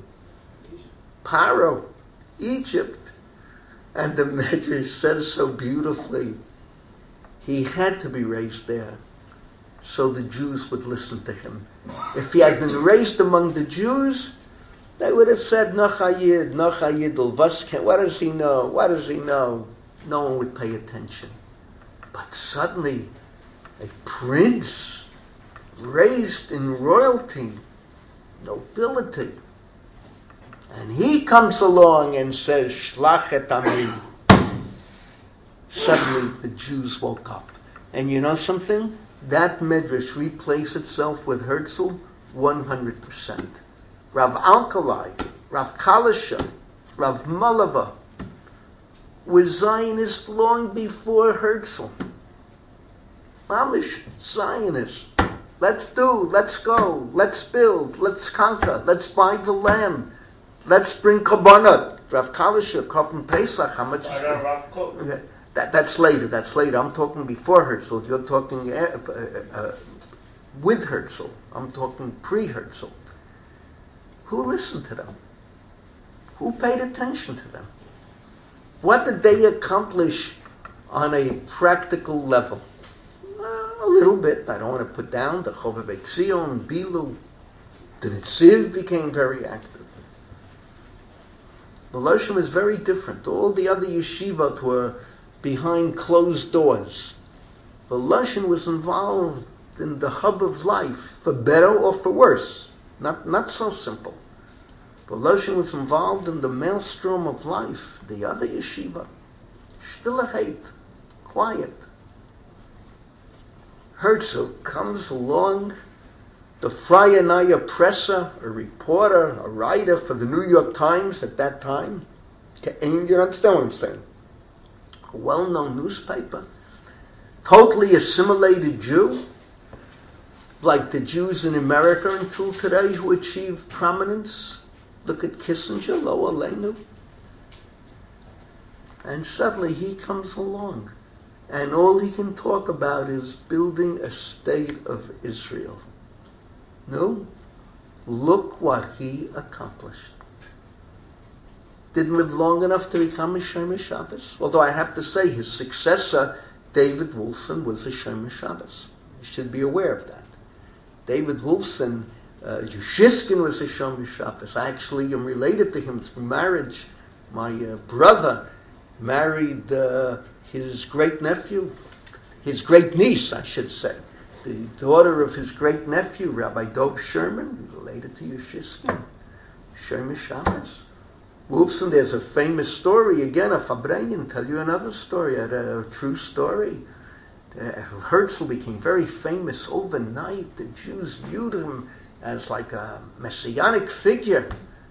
Paro, Egypt. And the Medrash says so beautifully, he had to be raised there so the Jews would listen to him. If he had been raised among the Jews, they would have said, Nachayid, Nachayid, what does he know? What does he know? No one would pay attention. But suddenly, a prince raised in royalty, nobility. And he comes along and says, Shlach et Ami. Suddenly the Jews woke up. And you know something? That medrash replaced itself with Herzl one hundred percent. Rav Alkalai, Rav Kalisha, Rav Malava were Zionists long before Herzl. Mamish, Zionists. Let's do, let's go, let's build, let's conquer, let's buy the land, let's bring Kabbalah. Rav Kalisha, Korban Pesach, how much? Okay. That, that's later, that's later. I'm talking before Herzl. You're talking uh, uh, uh, with Herzl. I'm talking pre-Herzl. Who listened to them? Who paid attention to them? What did they accomplish on a practical level? Uh, a little bit. I don't want to put down the Chovevei Tzion, Bilu. The Netziv became very active. The Loshem is very different. All the other yeshivot were behind closed doors. The Loshem was involved in the hub of life, for better or for worse. Not, not so simple. The Loshem was involved in the maelstrom of life. The other yeshiva, stillheit, quiet. Herzl comes along, the Freie Neue Presse, a reporter, a writer for the New York Times at that time. And you understand what I'm saying? A well-known newspaper, totally assimilated Jew, like the Jews in America until today who achieved prominence. Look at Kissinger, Lo Aleinu. And suddenly he comes along, and all he can talk about is building a state of Israel. No, look what he accomplished. Didn't live long enough to become a Shomer Shabbos. Although I have to say his successor, David Wolfson, was a Shomer Shabbos. You should be aware of that. David Wolfson, uh, Yushiskin was a Shomer Shabbos. I actually am related to him through marriage. My uh, brother married uh, his great-nephew, his great-niece, I should say, the daughter of his great-nephew, Rabbi Dov Sherman, related to Yushiskin. Shomer Shabbos. Wolfson, there's a famous story, again, a Fabrenyan, tell you another story, a, a true story. Uh, Herzl became very famous overnight. The Jews viewed him as like a messianic figure.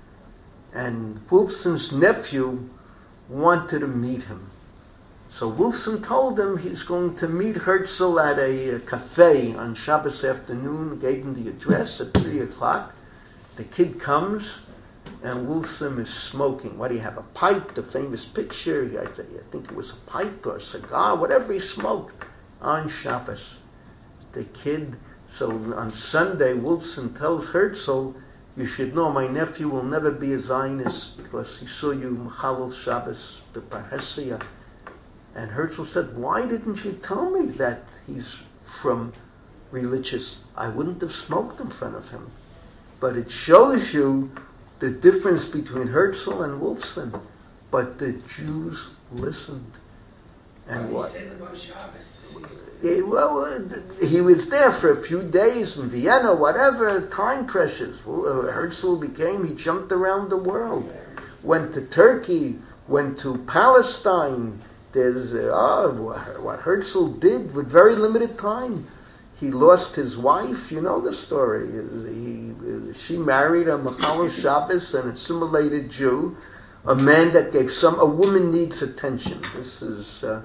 And Wolfson's nephew wanted to meet him. So Wolfson told him he's going to meet Herzl at a, a cafe on Shabbos afternoon, gave him the address at three o'clock. The kid comes, and Wolfson is smoking. What do you have, a pipe? The famous picture, I think it was a pipe or a cigar, whatever he smoked on Shabbos. The kid, so on Sunday, Wolfson tells Herzl, you should know my nephew will never be a Zionist because he saw you Mechalel Shabbos, the Parhesia. And Herzl said, why didn't you tell me that he's from religious? I wouldn't have smoked in front of him. But it shows you the difference between Herzl and Wolfson. But the Jews listened. And what?
He said about Shabbos.
Yeah, well, uh, he was there for a few days in Vienna, whatever, time pressures. Well, uh, Herzl became, he jumped around the world. Went to Turkey, went to Palestine. There's, uh, oh, what Herzl did with very limited time. He lost his wife, you know the story. He, she married a Mechalel Shabbos, an assimilated Jew, a man that gave some, a woman needs attention. This is uh,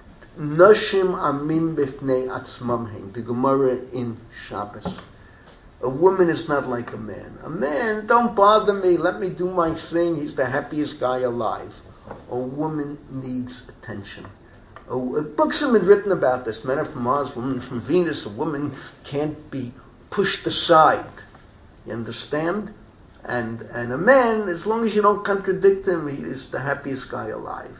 Noshim Amim Bifnei Atzmam Hein, the Gemara in Shabbos. A woman is not like a man. A man, don't bother me, let me do my thing, he's the happiest guy alive. A woman needs attention. Oh, books have been written about this. Men are from Mars, women from Venus. A woman can't be pushed aside. You understand? And and a man, as long as you don't contradict him, he is the happiest guy alive.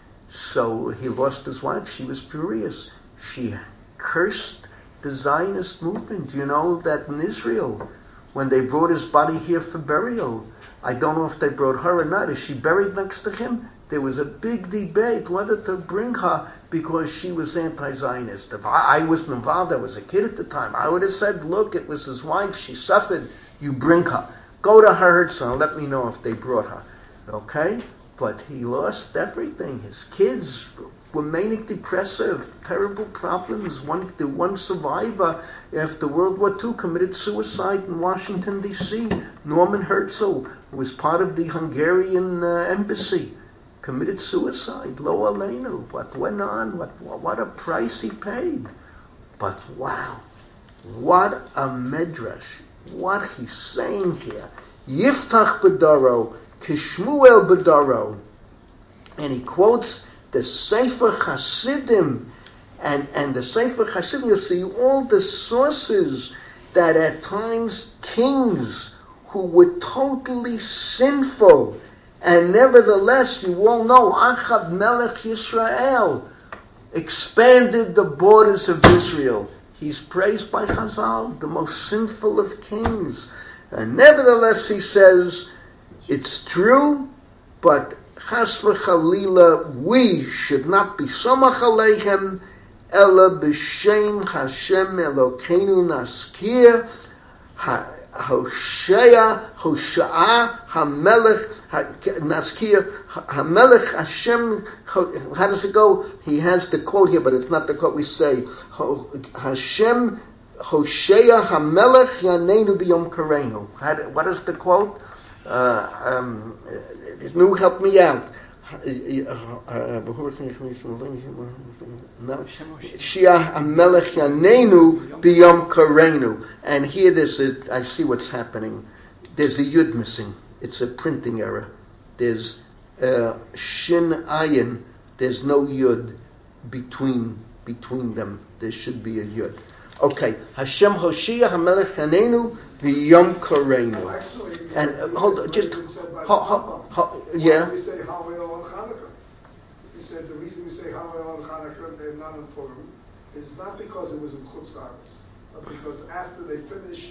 So he lost his wife. She was furious. She cursed the Zionist movement. You know that in Israel, when they brought his body here for burial, I don't know if they brought her or not. Is she buried next to him? There was a big debate whether to bring her because she was anti-Zionist. If I, I wasn't involved, I was a kid at the time, I would have said, look, it was his wife, she suffered, you bring her. go to Herzl and let me know if they brought her. Okay? But he lost everything. His kids were manic depressive, terrible problems. One, the one survivor after World War Two committed suicide in Washington, D C Norman Herzl, who was part of the Hungarian uh, embassy, committed suicide. Lo Aleinu. What went on? What, what a price he paid. But wow, what a medrash. What he's saying here. Yiftach B'daro, Kishmuel B'daro. And he quotes the Sefer Hasidim. And, and the Sefer Hasidim, you'll see all the sources that at times kings who were totally sinful, and nevertheless, you all know, Achab Melech Yisrael expanded the borders of Israel. He's praised by Chazal, the most sinful of kings. And nevertheless, he says, it's true, but Chas v'chalila, we should not be somach aleichem, ela b'shem Hashem Elokeinu naskir, Hoshea, Hosha'a, Hamelech, Naskir, Hamelech Hashem. How does it go? He has the quote here, but it's not the quote we say. Hashem, Hoshea, Hamelech, Yaneinu b'yom kareinu. What is the quote? Uh, um, Nu, help me out. Shia Amelech Yanenu Biyom Karenu. And here there's a, I see what's happening. There's a yud missing. It's a printing error. There's uh, Shin Ayin. There's no yud between between them. There should be a yud. Okay. Hashem Hoshia Hamelech Yanenu Biyom Karenu.
Actually,
and uh, hold on, just ho, ho, ho, yeah.
We say Hallel on Hanukkah. He said the reason we say Hallel on Hanukkah and not on Purim is not because it was in Chutz La'aretz, but because after they finished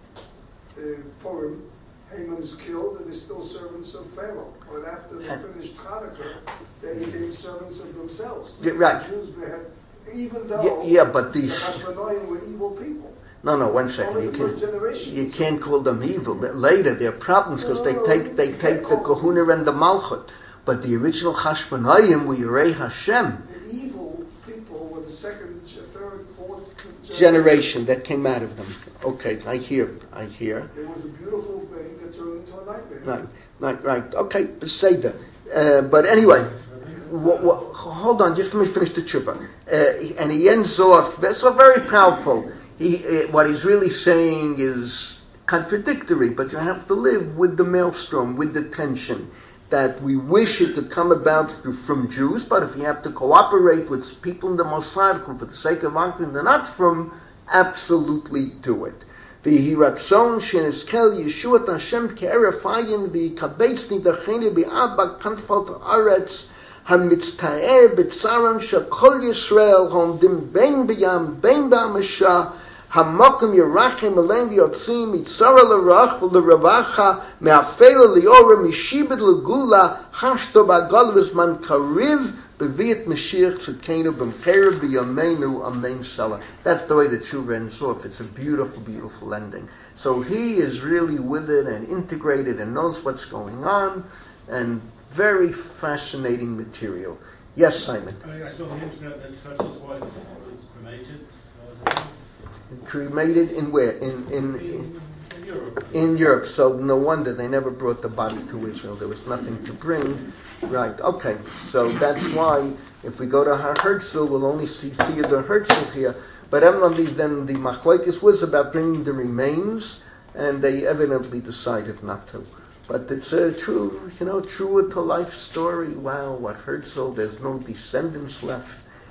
uh, Purim, Haman is killed and they're still servants of Pharaoh. But after they finished Hanukkah, they became servants of themselves.
Yeah, right.
The Jews, they had, even though
yeah, yeah, but the
Hashmonaim were evil people.
No, no, one second. You can't, you can't call them evil. Later, there are problems because they take they take the Kahuna and the Malchut. But the original Hashmonayim were Yirei Hashem.
The evil people were the second, third, fourth generation.
generation that came out of them. Okay, I hear, I hear.
It was a beautiful thing that turned into a nightmare.
Right, right, right. Okay, Seder. Uh, but anyway, w- w- hold on, just let me finish the tshuva. Uh, and he ends off, so very powerful. He, uh, what he's really saying is contradictory, but you have to live with the maelstrom, with the tension, that we wish it could come about through, from Jews, but if you have to cooperate with people in the Mossad who, for the sake of Ankara, they're not from, absolutely do it. V'hi ratzon sheniskel Yeshuat Hashem ke'eref hayin v'yikabetz nidacheni b'abak kanfalt haaretz hamitzta'eh b'tzaran shekol Yisrael homdim bein b'yam bein b'amashah Hamakim Yerachim Alein V'Yotzim Mitzara L'Rach V'L'Ravacha Me'afela Liora Mishibed L'Gula Hashto B'Agol V'Zman Kariv B'Viet Mashiach Tzidkenu B'Mpeir B'Yameinu Amen Salah. That's the way the tshuva ends off. It's a beautiful, beautiful ending. So he is really with it and integrated and knows what's going on, and very fascinating material. Yes, Simon.
I, I saw on the internet that Herzl's wife was cremated. Uh,
Cremated in where? In in, in
in Europe.
in Europe. So no wonder they never brought the body to Israel. There was nothing to bring. Right. Okay. So that's why if we go to Herzl, we'll only see Theodor Herzl here. But evidently, then the machlokes was about bringing the remains, and they evidently decided not to. But it's a true, you know, true to life story. Wow, what Herzl? There's no descendants left.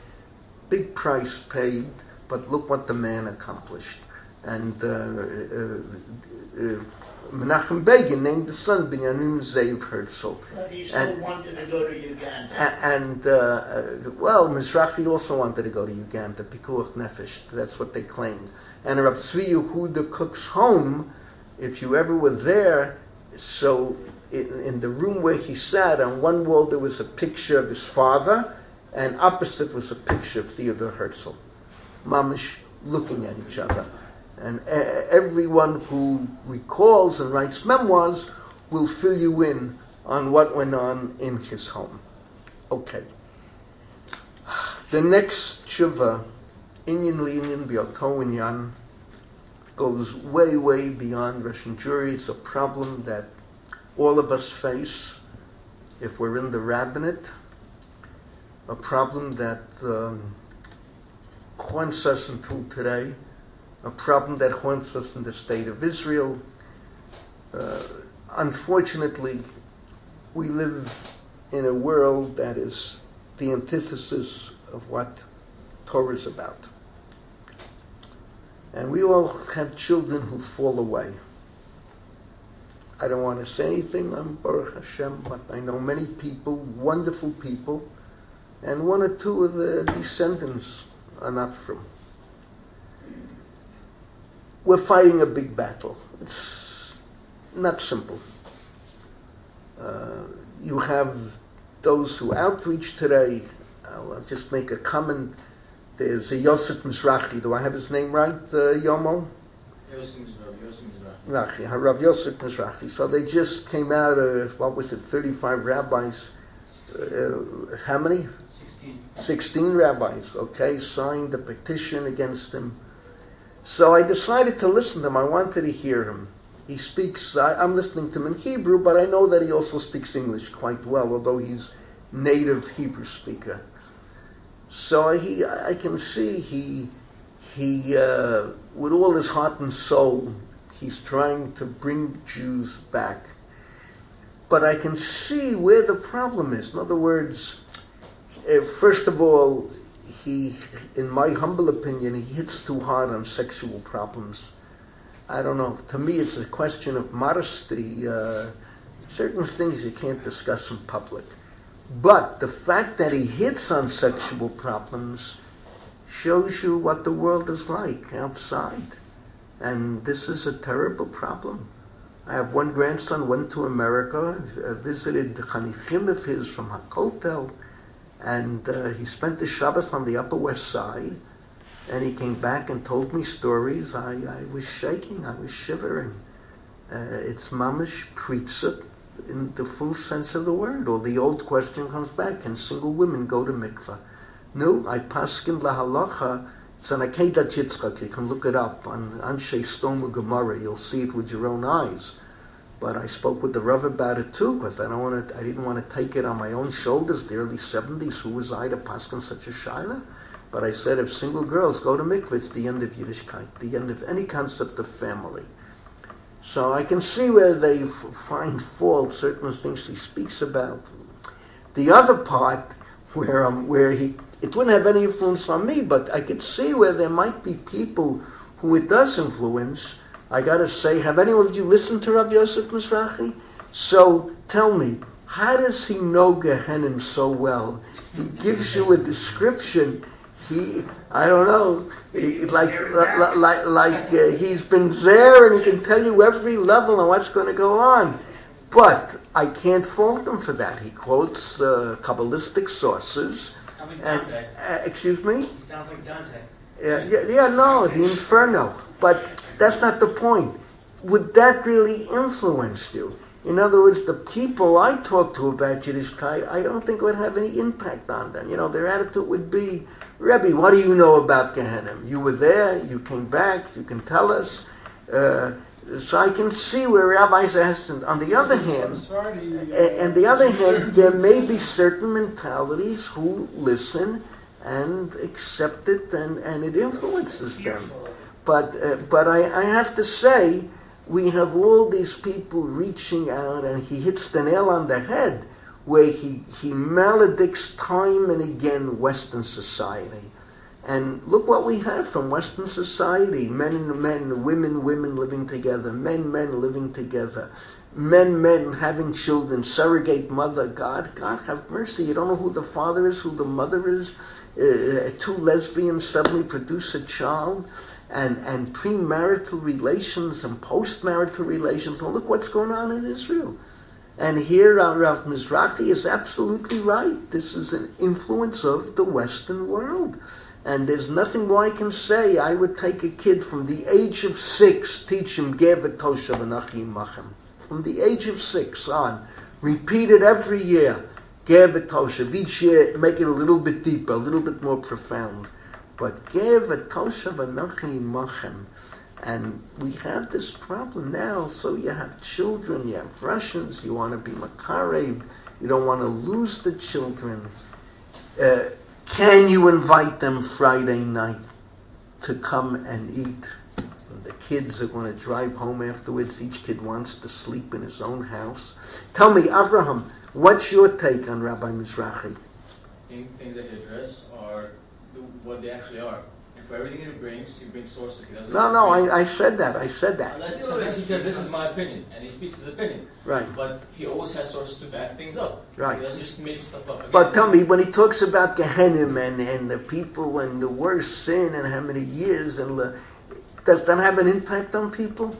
Big price paid. But look what the man accomplished. And uh, uh, uh, Menachem Begin named the son Binyamin Zev Herzl.
But he still
and,
wanted to go to Uganda.
And, uh, uh, well, Mizrahi also wanted to go to Uganda, Pikuach Nefesh. That's what they claimed. And Rab Tzvi Yehuda Cook's home, if you ever were there, so in, in the room where he sat, on one wall there was a picture of his father, and opposite was a picture of Theodor Herzl. Mamish looking at each other. And uh, everyone who recalls and writes memoirs will fill you in on what went on in his home. Okay. The next tshuva, Inyan Linyan B'Yoto Inyan, goes way, way beyond Russian jury. It's a problem that all of us face if we're in the rabbinate, a problem that um, haunts us until today, a problem that haunts us in the state of Israel. Uh, unfortunately, we live in a world that is the antithesis of what Torah is about. And we all have children who fall away. I don't want to say anything on Baruch Hashem, but I know many people, wonderful people, and one or two of the descendants are not from. We're fighting a big battle. It's not simple. Uh, you have those who outreach today. I'll, I'll just make a comment. There's a Yosef Mizrahi. Do I have his name right, uh, Yomo?
Yosef Mizrahi. Yosef
Mizrahi. Harav Yosef Mizrahi. So they just came out of, what was it, thirty-five rabbis. Uh, how many?
Sixteen.
Sixteen rabbis, okay, signed a petition against him. So I decided to listen to him. I wanted to hear him. He speaks, I, I'm listening to him in Hebrew, but I know that he also speaks English quite well, although he's native Hebrew speaker. So he, I can see he, he, uh, with all his heart and soul, he's trying to bring Jews back. But I can see where the problem is. In other words, uh, first of all, he, in my humble opinion, he hits too hard on sexual problems. I don't know. To me, it's a question of modesty. Uh, certain things you can't discuss in public. But the fact that he hits on sexual problems shows you what the world is like outside. And this is a terrible problem. I have one grandson, went to America, uh, visited the Chanichim of his from HaKotel, and uh, he spent the Shabbos on the Upper West Side, and he came back and told me stories. I, I was shaking, I was shivering. Uh, it's mamish pritza in the full sense of the word. Or the old question comes back, can single women go to mikvah? No, I paskin lahalacha. It's an Akedat Yitzchak. You can look it up on Anshe Stoma Gemara. You'll see it with your own eyes. But I spoke with the Rav about it too, because I don't want to. I didn't want to take it on my own shoulders. The early seventies, who was I to paskin such a shaila? But I said, if single girls go to mikvah, it's the end of Yiddishkeit, the end of any concept of family. So I can see where they f- find fault, certain things he speaks about. The other part, where um, where he, it wouldn't have any influence on me, but I could see where there might be people who it does influence. I got to say, have any of you listened to Rav Yosef Mizrahi? So tell me, how does he know Gehenim so well? He gives you a description. He, I don't know, he, like like like, like uh, he's been there and he can tell you every level and what's going to go on. But I can't fault him for that. He quotes uh, Kabbalistic sources.
Sounds like
And,
Dante.
uh, excuse me?
He sounds like Dante.
Yeah, yeah, yeah, no, the Inferno. But that's not the point. Would that really influence you? In other words, the people I talk to about Yiddishkeit, I don't think would have any impact on them. You know, their attitude would be, Rebbe, what do you know about Gehenim? You were there, you came back, you can tell us. Uh, so I can see where rabbis are hesitant. On the other hand, a- and the other hand, there may be certain mentalities who listen and accept it, and, and it influences them. But uh, but I, I have to say, we have all these people reaching out, and he hits the nail on the head, where he, he maledicts time and again Western society. And look what we have from Western society. Men and men, women, women living together, men, men living together, men, men having children, surrogate mother. God, God have mercy. You don't know who the father is, who the mother is. Uh, two lesbians suddenly produce a child. And, and premarital relations and postmarital relations. And look what's going on in Israel. And here uh, Rav Mizrahi is absolutely right. This is an influence of the Western world. And there's nothing more I can say. I would take a kid from the age of six, teach him Gevet Toshav Anachim Machem. From the age of six on. Repeat it every year. Gevet Toshav. Each year, make it a little bit deeper, a little bit more profound. But Gevet Toshav Anachim Machem. And we have this problem now. So you have children, you have Russians, you want to be Makarev, you don't want to lose the children. Uh, Can you invite them Friday night to come and eat? And the kids are going to drive home afterwards. Each kid wants to sleep in his own house. Tell me, Avraham, what's your take on Rabbi Mizrahi?
Things, things that he address are the, what they actually are. And for everything he brings, he brings sources. He doesn't.
No, no,
bring,
I, I said that. I said that.
Unless, sometimes he said, this is my opinion, and he speaks his opinion.
Right.
But he always has sources to back things up.
Right.
He doesn't just make stuff up. Again.
But tell me, when he talks about Gehenim and, and the people and the worst sin and how many years, and the, does that have an impact on people?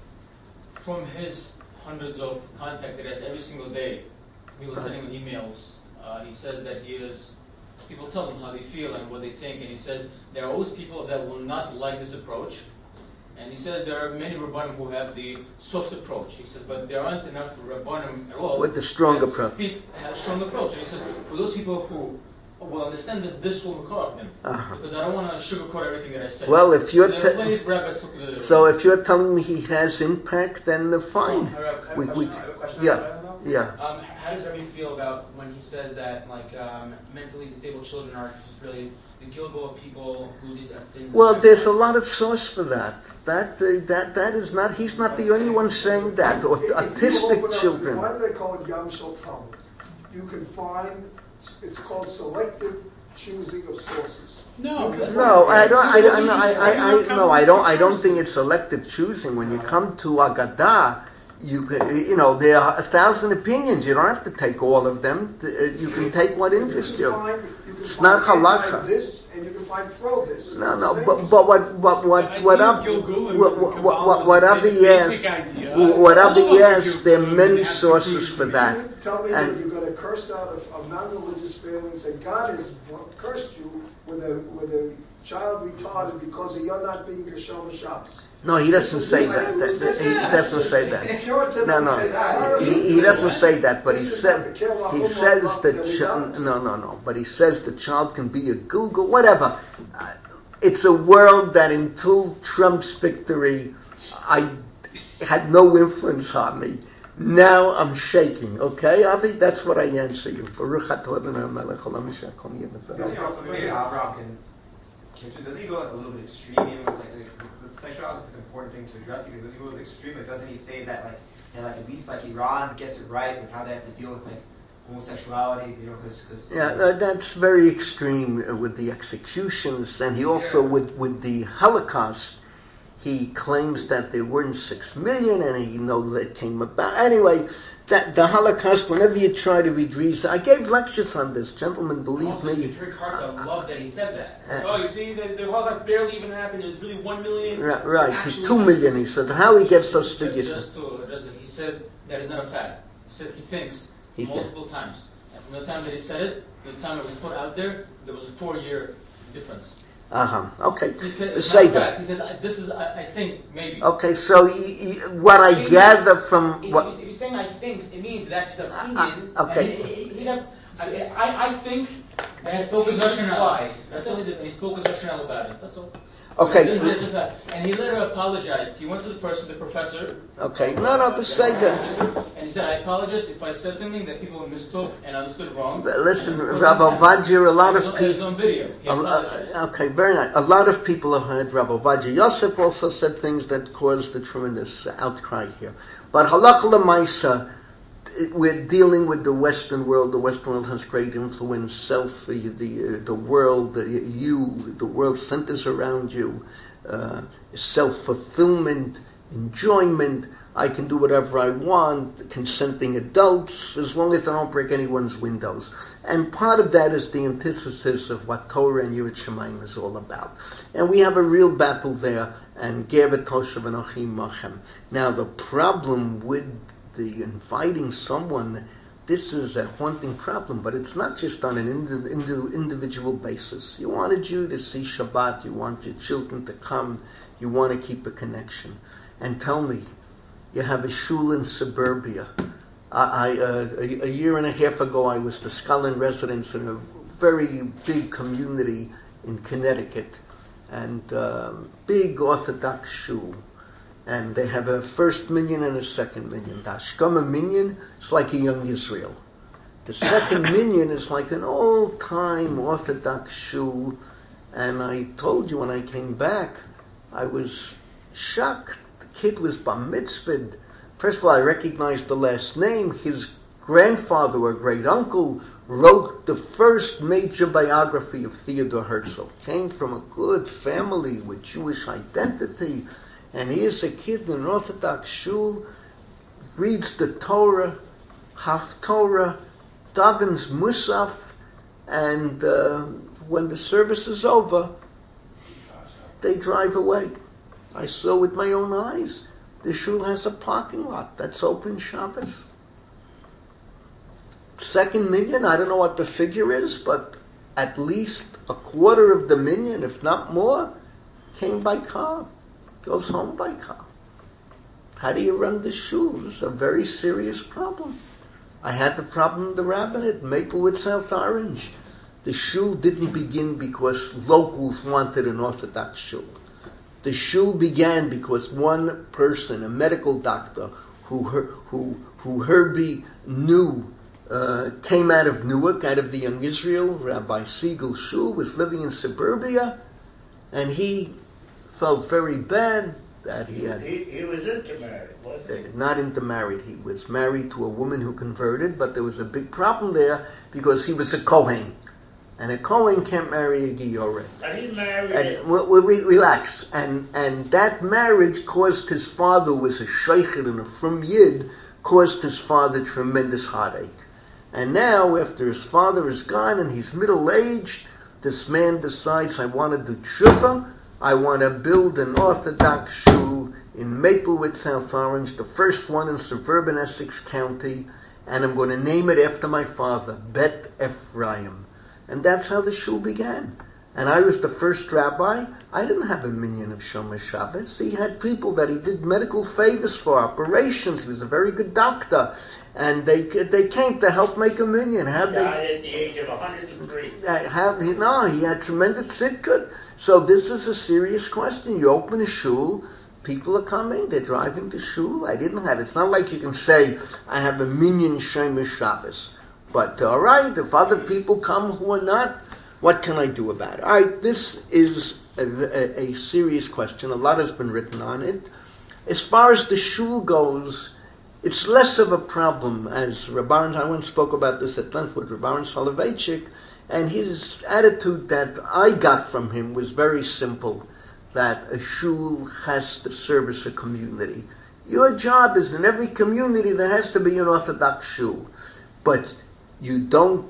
From his hundreds of contacts that he has every single day, he was sending him emails. Uh, he says that he is, people tell him how they feel and what they think, and he says there are always people that will not like this approach. And he says there are many Rabbanim who have the soft approach. He says, but there aren't enough Rabbanim at all.
With the strong
that
approach.
Speak, have a strong approach. And he says, for those people who will understand this, this will record them.
Uh-huh.
Because I don't want to sugarcoat everything that I say.
Well, if you're
So,
te-
rabbis, uh,
so if you're telling me he has impact, then uh, fine.
I have a
We, we,
question- I have a question
yeah,
about that, though.
yeah.
Um, how does Rabbi feel about when he says that like um, mentally disabled children are just really the Gilgal of people who did that sin?
Well, there's a lot of source for that. That uh, that that is not. He's not the only one saying that. Or
If you open
autistic
up-
children.
Why do they call it Yam Shel Talmud? You can find, it's called selective choosing of sources.
No,
You can
that's-
No, I don't. I,
This
I,
is
no, I,
just
I, I,
regular
no, I don't. I
Kabbalistic
don't think
sources.
it's selective choosing. When you come to Agadah, you can, you know, there are a thousand opinions. You don't have to take all of them. Uh, You can take what interests
You
you.
can find, you can
It's
find
not halakha.
anti this and you can find pro this.
No, no,
Same.
but, but what, what,
The
what,
idea
what,
of
up,
Gilgulim
what,
with
what,
the
what,
Kabbalah
what,
was
what
a
other
basic
yes,
idea.
what
All
other
of us are
yes, there are
Gilgulim,
many
they have to
sources
prove
for
to
that.
You tell me
And-
that you're going to curse out a, a non-religious family and say God has cursed you with a with a child retarded because of you're not being Geshem Shabbos.
No, he doesn't say that. That- that- He doesn't say that.
Puritan-
No, no, he, he doesn't say that, but he said, he says that, ch- no, no, no, but he says the child can be a Google, whatever. Uh, It's a world that until Trump's victory, I had no influence on me. Now I'm shaking, okay, Avi? That's what I answer you. Baruch atah Adonai melech haolam she'akol nהיה
Doesn't
b'dvarav.
he also maybe Abraham can, can doesn't he go like a little bit extreme even with like, like with sexuality is an important thing to address because doesn't he go a little extreme? Like doesn't he say that like and like at least like Iran gets it right with how they have to deal with like homosexuality, you know, because
Yeah, uh, that's very extreme uh, with the executions, and he also, with, with the Holocaust, he claims that there weren't six million, and he knows that came about. Anyway, that the Holocaust, whenever you try to read reason, I gave lectures on this, gentlemen, believe
Also,
me.
Rick Harta loved that he said that.
Uh,
oh, you see, the, the Holocaust barely even happened. It was really one million.
Right, right,
actually-
two million, he said. How he gets those
Just,
figures?
just to address it, he said that is not a fact. He said he thinks
He
multiple times. And from the time that he said it, to the time it was put out there, there was a four-year difference.
Uh-huh, okay.
He said it's
Say
not a
that.
fact. He says, I, this is, I, I think, maybe.
Okay, so y- y- what I gather from
If,
what...
if you're saying I think, it means that's the
Uh,
opinion.
uh, okay.
And he- he- he have- I, I, I think
And he
that
spoke with
he should
rationale.
fly.
That's all he did. And he spoke with rationale about it. That's all.
Okay.
But it's- it's a fact. And he later apologized. He went to the person, the professor.
Okay, no, no, but say that.
And he said, I apologize if I said something that people mistook and understood wrong.
But listen, Rav Ovadia, a lot
It was
of
on- it was
people...
on video. He
Uh,
apologized.
uh, okay, very nice. A lot of people have heard Rav Ovadia. Yosef also said things that caused a tremendous uh, outcry here. But halakha l'maisa, it- we're dealing with the Western world. The Western world has great influence. Self, uh, the uh, the world, uh, you, the world centers around you. Uh, self-fulfillment, enjoyment. I can do whatever I want. Consenting adults, as long as I don't break anyone's windows. And part of that is the antithesis of what Torah and Yirat Shamayim is all about. And we have a real battle there. And Gevet Toshav Anachim Machem. Now the problem with the inviting someone this is a haunting problem, but it's not just on an indi- indi- individual basis. You want a Jew to see Shabbat, you want your children to come, you want to keep a connection. And tell me, you have a shul in suburbia. I, I uh, a, a year and a half ago, I was the Scullin residence in a very big community in Connecticut, and um, big Orthodox shul. And they have a first minyan and a second minyan. The Ashkama minyan is like a young Israel. The second minyan is like an old-time Orthodox shul. And I told you when I came back, I was shocked. The kid was bar mitzvahed. First of all, I recognized the last name. His grandfather or great-uncle wrote the first major biography of Theodor Herzl. Came from a good family with Jewish identity. And here's a kid in an Orthodox shul, reads the Torah, Haftorah, davens Musaf, and uh, when the service is over, they drive away. I saw with my own eyes. The shul has a parking lot that's open Shabbos. Second minyan, I don't know what the figure is, but at least a quarter of the minyan, if not more, came by car. Goes home by car. How do you run the shul? It's a very serious problem. I had the problem in the rabbinate, Maplewood, South Orange. The shul didn't begin because locals wanted an Orthodox shul. The shul began because one person, a medical doctor, who her, who who Herbie knew, uh, came out of Newark, out of the Young Israel, Rabbi Siegel Shul, was living in suburbia, and he felt very bad that he had...
He, he was intermarried, wasn't he?
Uh, not intermarried. He was married to a woman who converted, but there was a big problem there because he was a Kohen. And a Kohen can't marry a Gioreh.
And he married...
And we'll, we'll re- relax. And and that marriage caused his father, who was a sheikhet and a frum yid, caused his father tremendous heartache. And now, after his father is gone and he's middle-aged, this man decides, I want to do tshuva. I want to build an Orthodox shul in Maplewood, South Orange, the first one in suburban Essex County, and I'm going to name it after my father, Bet Ephraim. And that's how the shul began. And I was the first rabbi. I didn't have a minyan of Shomer Shabbos. He had people that he did medical favors for, operations. He was a very good doctor. And they they came to help make a minyan. How
He
they,
died at the age of one hundred three.
uh, how, no, he had tremendous tzidkut. So this is a serious question. You open a shul, people are coming, they're driving to shul. I didn't have it. It's not like you can say, I have a minyan Shomer Shabbos. But all right, if other people come who are not, what can I do about it? All right, this is a, a, a serious question. A lot has been written on it. As far as the shul goes, it's less of a problem, as Rabban, I once spoke about this at length with Rabban Soloveitchik, and his attitude that I got from him was very simple, that a shul has to service a community. Your job is in every community there has to be an Orthodox shul, but you don't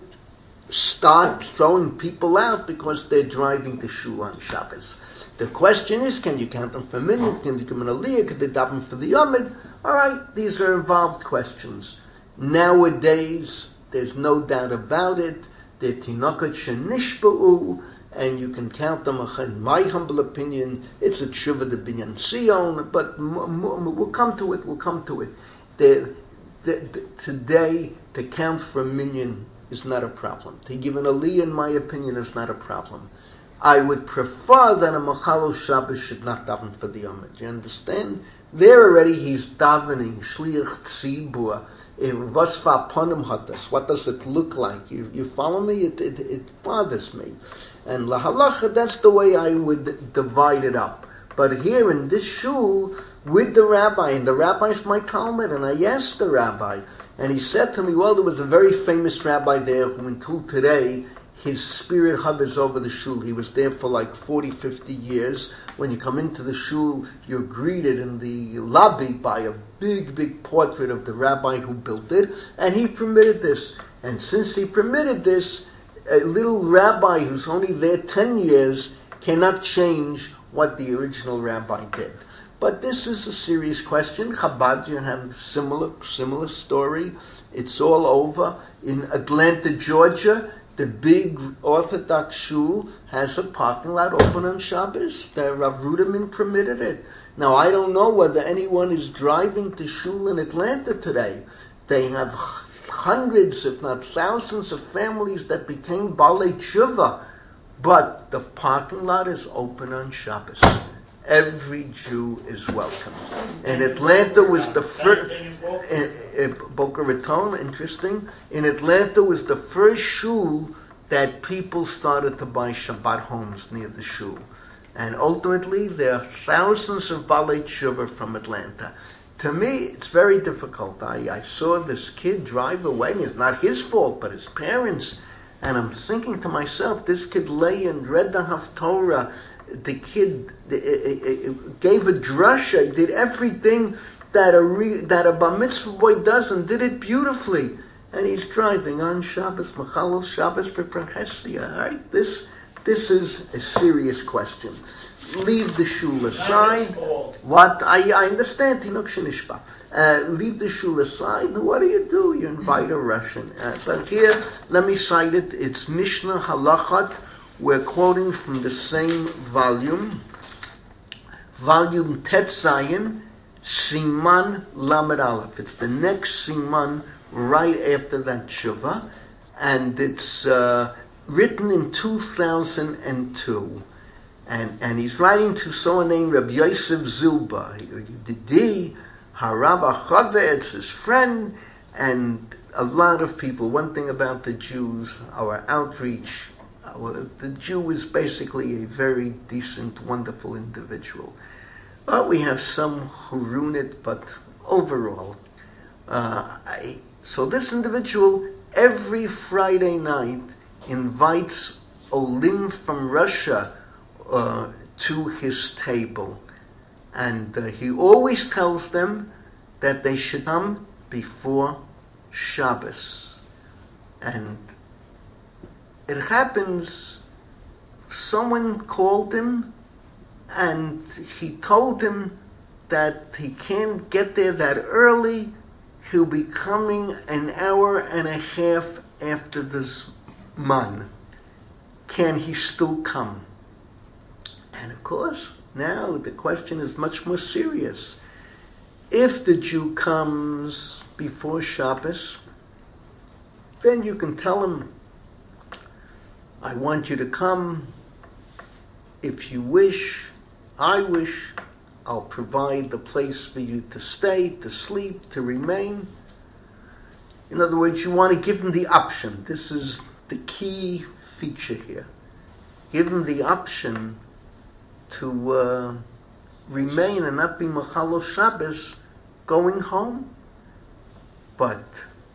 start throwing people out because they're driving to shul on Shabbos. The question is, can you count them for a minute? Can you give them an aliyah? Can they daven for the Yomid? All right, these are involved questions. Nowadays, there's no doubt about it, they're tinokot shenishba'u, and you can count them, in my humble opinion, it's a tshuva de binyan sion, but m- m- we'll come to it, we'll come to it. The, the, the, today, to count for a minyan is not a problem. To give an aliyah, in my opinion, is not a problem. I would prefer that a Machalo Shabbos should not daven for the Yomid. You understand? There already he's davening, Shliach Tzibur, Vasva Ponim Hatas. What does it look like? You, you follow me? It, it, it bothers me. And lahalacha, that's the way I would divide it up. But here in this shul, with the rabbi, and the rabbi's my Talmud, and I asked the rabbi, and he said to me, well, there was a very famous rabbi there who until today, his spirit hovers over the shul. He was there for like forty, fifty years. When you come into the shul, you're greeted in the lobby by a big, big portrait of the rabbi who built it, and he permitted this. And since he permitted this, a little rabbi who's only there ten years cannot change what the original rabbi did. But this is a serious question. Chabad, you have similar similar story. It's all over. In Atlanta, Georgia, the big Orthodox shul has a parking lot open on Shabbos. The Rav Ruderman permitted it. Now, I don't know whether anyone is driving to shul in Atlanta today. They have hundreds, if not thousands, of families that became Balei Tshuva. But the parking lot is open on Shabbos. Every Jew is welcome. And Atlanta was the first. In, in Boca Raton, interesting. In Atlanta was the first shul that people started to buy Shabbat homes near the shul. And ultimately, there are thousands of Balei Tshuva from Atlanta. To me, it's very difficult. I, I saw this kid drive away. It's not his fault, but his parents. And I'm thinking to myself, this kid lay and read the Haftorah. The kid uh, uh, gave a drasha. He did everything that a re, that a bar mitzvah boy does, and did it beautifully. And he's driving on Shabbos, Machalel Shabbos for Prachestia. All right, this this is a serious question. Leave the shul aside. What I, I understand, Tinok Shenishba. Uh, leave the shul aside. What do you do? You invite a Russian. Uh, but here, let me cite it. It's Mishnah Halachat. We're quoting from the same volume, volume Tet Zayin, Siman Lamed Aleph. It's the next Siman right after that Tshuva, and it's uh, written in two thousand two. And and he's writing to someone named Rabbi Yosef Zilba. Didi, Harav Achave, it's his friend, and a lot of people. One thing about the Jews, our outreach, our, the Jew is basically a very decent, wonderful individual. Well, we have some who ruin it, but overall. Uh, I, so this individual, every Friday night, invites Olim from Russia uh, to his table. And uh, he always tells them that they should come before Shabbos. And it happens, someone called him and he told him that he can't get there that early. He'll be coming an hour and a half after the Zman. Can he still come? And of course, now the question is much more serious. If the Jew comes before Shabbos, then you can tell him, I want you to come. If you wish, I wish, I'll provide the place for you to stay, to sleep, to remain. In other words, you want to give him the option. This is the key feature here. Give him the option to uh, remain and not be Machalo Shabbos going home. But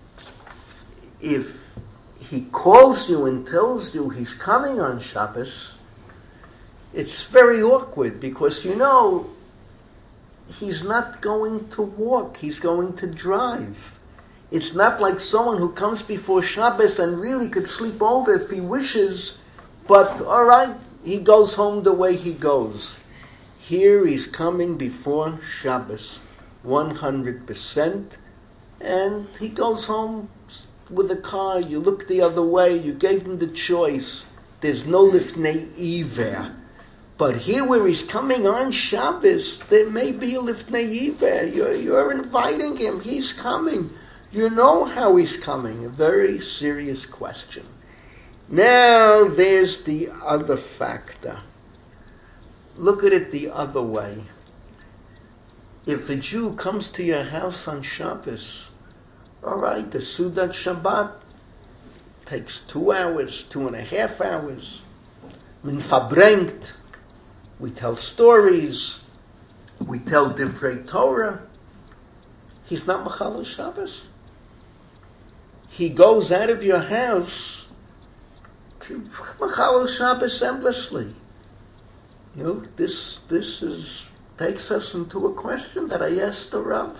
if he calls you and tells you he's coming on Shabbos, it's very awkward because you know he's not going to walk, he's going to drive. It's not like someone who comes before Shabbos and really could sleep over if he wishes, but all right, he goes home the way he goes. Here he's coming before Shabbos, one hundred percent, and he goes home with a car. You look the other way, you gave him the choice. There's no lifnei iver. But here where he's coming on Shabbos, there may be a lifnei iver. You're, you're inviting him, he's coming. You know how he's coming. A very serious question. Now there's the other factor. Look at it the other way. If a Jew comes to your house on Shabbos, all right, the Sudat Shabbat takes two hours, two and a half hours. Min verbringt. We tell stories. We tell Divrei Torah. He's not Machalo Shabbos. He goes out of your house, Machalo Shabbos endlessly. No, this this is takes us into a question that I asked the Rav.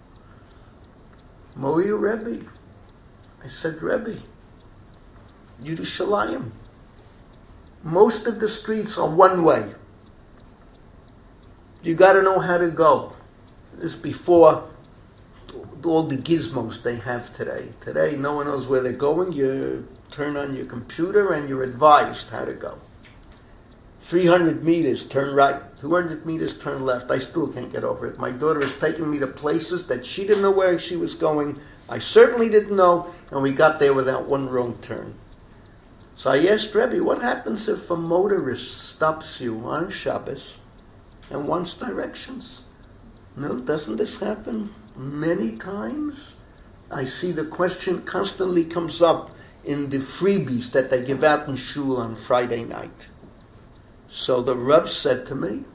Moyu Rebbe. I said, Rebbe, Yerushalayim. Most of the streets are one way. You got to know how to go. This is before all the gizmos they have today. Today, no one knows where they're going. You turn on your computer and you're advised how to go. three hundred meters, turn right. two hundred meters, turn left. I still can't get over it. My daughter has taken me to places that she didn't know where she was going. I certainly didn't know, and we got there without one wrong turn. So I asked Rebbe, what happens if a motorist stops you on Shabbos and wants directions? No, doesn't this happen many times? I see the question constantly comes up in the freebies that they give out in shul on Friday night. So the Rav said to me,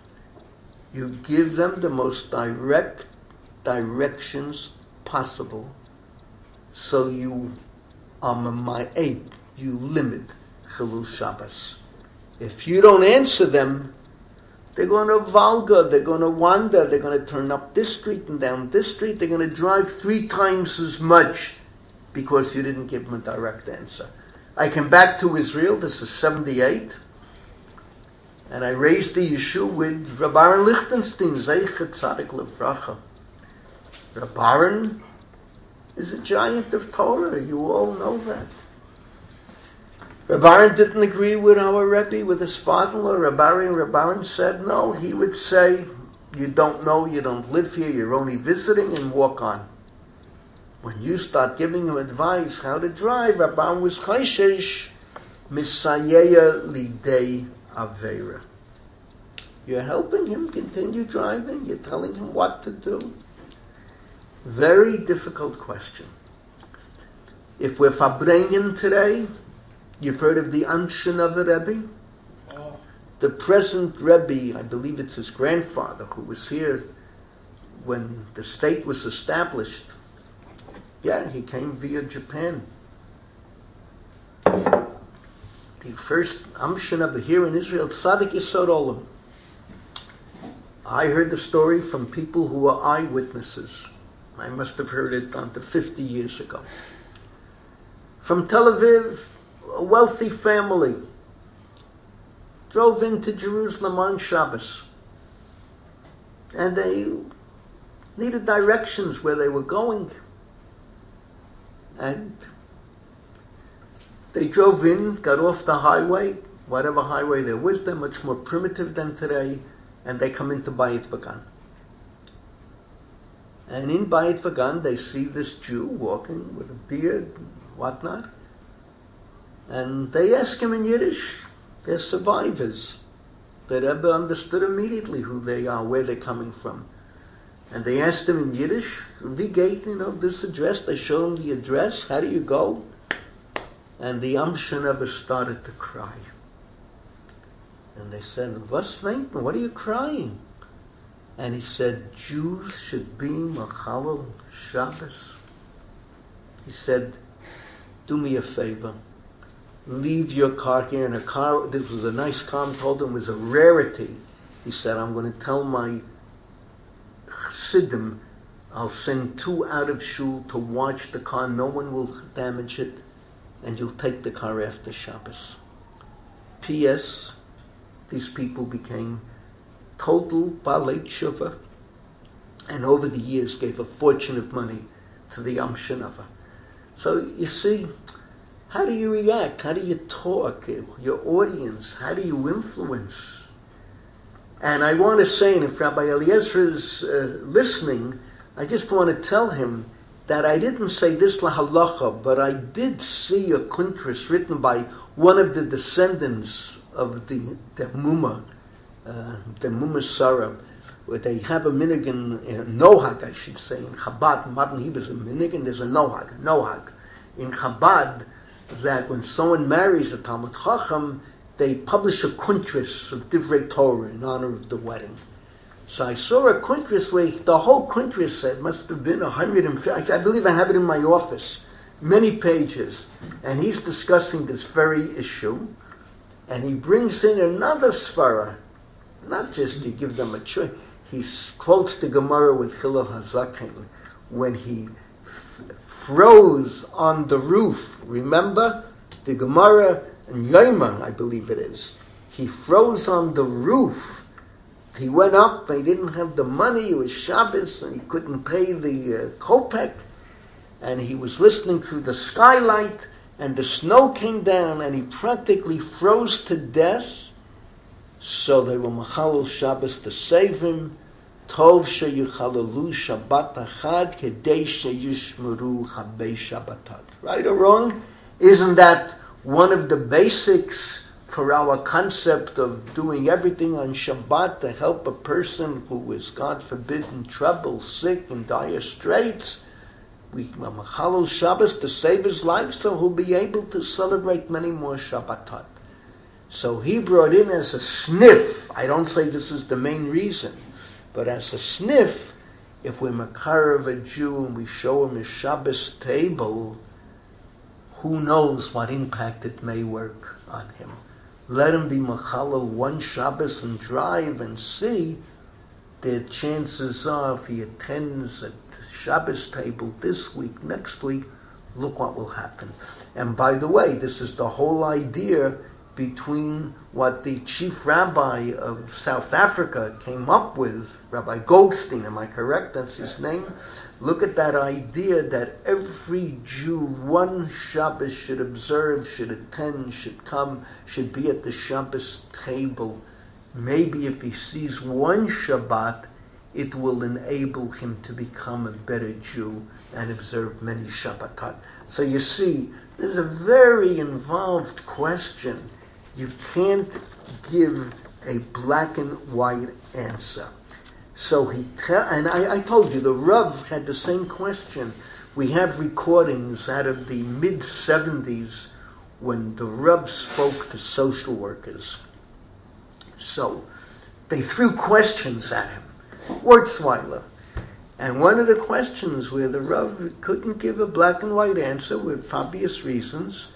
you give them the most direct directions possible, so you are my aid, you limit Chilul Shabbos. If you don't answer them, they're going to Volga, they're going to wander, they're going to turn up this street and down this street, they're going to drive three times as much because you didn't give them a direct answer. I came back to Israel, this is seventy-eight, and I raised the yeshu with Reb Aaron Lichtenstein, Zeichet Tzadik Levracha. Reb Aaron is a giant of Torah, you all know that. Reb Aaron didn't agree with our Rebbe, with his father-in-law. Reb Aaron, Reb Aaron said no. He would say, you don't know, you don't live here, you're only visiting, and walk on. When you start giving him advice how to drive, Reb Aaron was chayshish, misayeya lidei avera. You're helping him continue driving, you're telling him what to do. Very difficult question. If we're farbrengen today, you've heard of the Amshin of the Rebbe?
Oh.
The present Rebbe, I believe it's his grandfather, who was here when the state was established. Yeah, he came via Japan. The first Amshin of here in Israel, Tzadik Yesod Olam. I heard the story from people who were eyewitnesses. I must have heard it on to fifty years ago. From Tel Aviv, a wealthy family drove into Jerusalem on Shabbos, and they needed directions where they were going. And they drove in, got off the highway, whatever highway there was, they're much more primitive than today, and they come into Bayit Vagan. And in Bayit Vagan, they see this Jew walking with a beard and whatnot. And they ask him in Yiddish. They're survivors. The Rebbe understood immediately who they are, where they're coming from. And they asked him in Yiddish, "Wie geht, you know, this address?" They showed him the address. How do you go? And the Amshin Rebbe started to cry. And they said, "Was weint? What are you crying?" And he said, "Jews should be Machalel Shabbos." He said, "Do me a favor. Leave your car here." And a car, this was a nice car, I told him, was a rarity. He said, "I'm going to tell my Chassidim, I'll send two out of shul to watch the car. No one will damage it. And you'll take the car after Shabbos." P S These people became total Balei Tshuva, and over the years gave a fortune of money to the Amshin Rebbe. So you see, how do you react? How do you talk? Your audience, how do you influence? And I want to say, and if Rabbi Eliezer is uh, listening, I just want to tell him that I didn't say this lahalacha, but I did see a kuntris written by one of the descendants of the the Muma, uh, the Muma Sarah, where they have a minigan, uh, nohag, I should say, in Chabad. Modern Hebrew is a minigan, there's a nohag, nohag. In Chabad, that when someone marries a Talmud Chacham, they publish a kuntris of Divrei Torah in honor of the wedding. So I saw a kuntris where the whole kuntris said, must have been a hundred and fifty, I believe I have it in my office, many pages, and he's discussing this very issue, and he brings in another svara, not just you give them a choice, he quotes the Gemara with Hillel HaZaken, when he f- froze on the roof, remember? The Gemara in Yoma, I believe it is, he froze on the roof. he went up, he didn't have the money, it was Shabbos, and he couldn't pay the uh, kopek, and he was listening through the skylight, and the snow came down, and he practically froze to death. So they were Machalel Shabbos to save him. Tov sheyuchalalu Shabbat achad kedei sheyishmeru chabei Shabbatot. Right or wrong? Isn't that one of the basics for our concept of doing everything on Shabbat to help a person who is, God forbid, in trouble, sick, in dire straits? We Machalel Shabbos to save his life, so he'll be able to celebrate many more Shabbatot. So he brought in as a sniff, I don't say this is the main reason, but as a sniff, if we're makar of a Jew and we show him his Shabbos table, who knows what impact it may work on him. Let him be machalel one Shabbos and drive and see. The chances are, if he attends at the Shabbos table this week, next week, look what will happen. And by the way, this is the whole idea between what the chief rabbi of South Africa came up with, Rabbi Goldstein, am I correct? That's his name? Look at that idea that every Jew, one Shabbos, should observe, should attend, should come, should be at the Shabbos table. Maybe if he sees one Shabbat, it will enable him to become a better Jew and observe many Shabbatot. So you see, there's a very involved question. You can't give a black and white answer. So he tell, and I, I told you, the Rav had the same question. We have recordings out of the mid seventies when the Rav spoke to social workers. So they threw questions at him, Wurzweiler. And one of the questions where the Rav couldn't give a black and white answer with obvious reasons,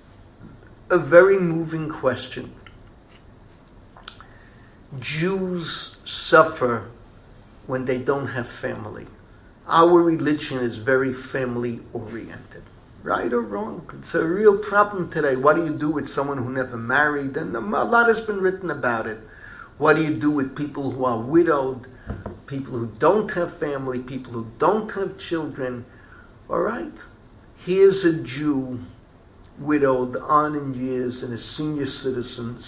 a very moving question. Jews suffer when they don't have family. Our religion is very family oriented. Right or wrong? It's a real problem today. What do you do with someone who never married? And a lot has been written about it. What do you do with people who are widowed? People who don't have family? People who don't have children? All right. Here's a Jew, widowed on in years and a senior citizens,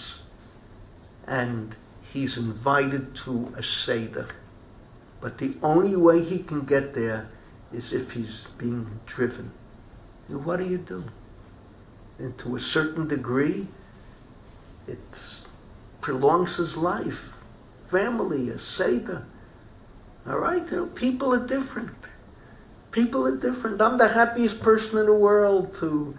and he's invited to a Seder. But the only way he can get there is if he's being driven. And what do you do? And to a certain degree, it prolongs his life. Family, a Seder. All right? You know, people are different. People are different. I'm the happiest person in the world to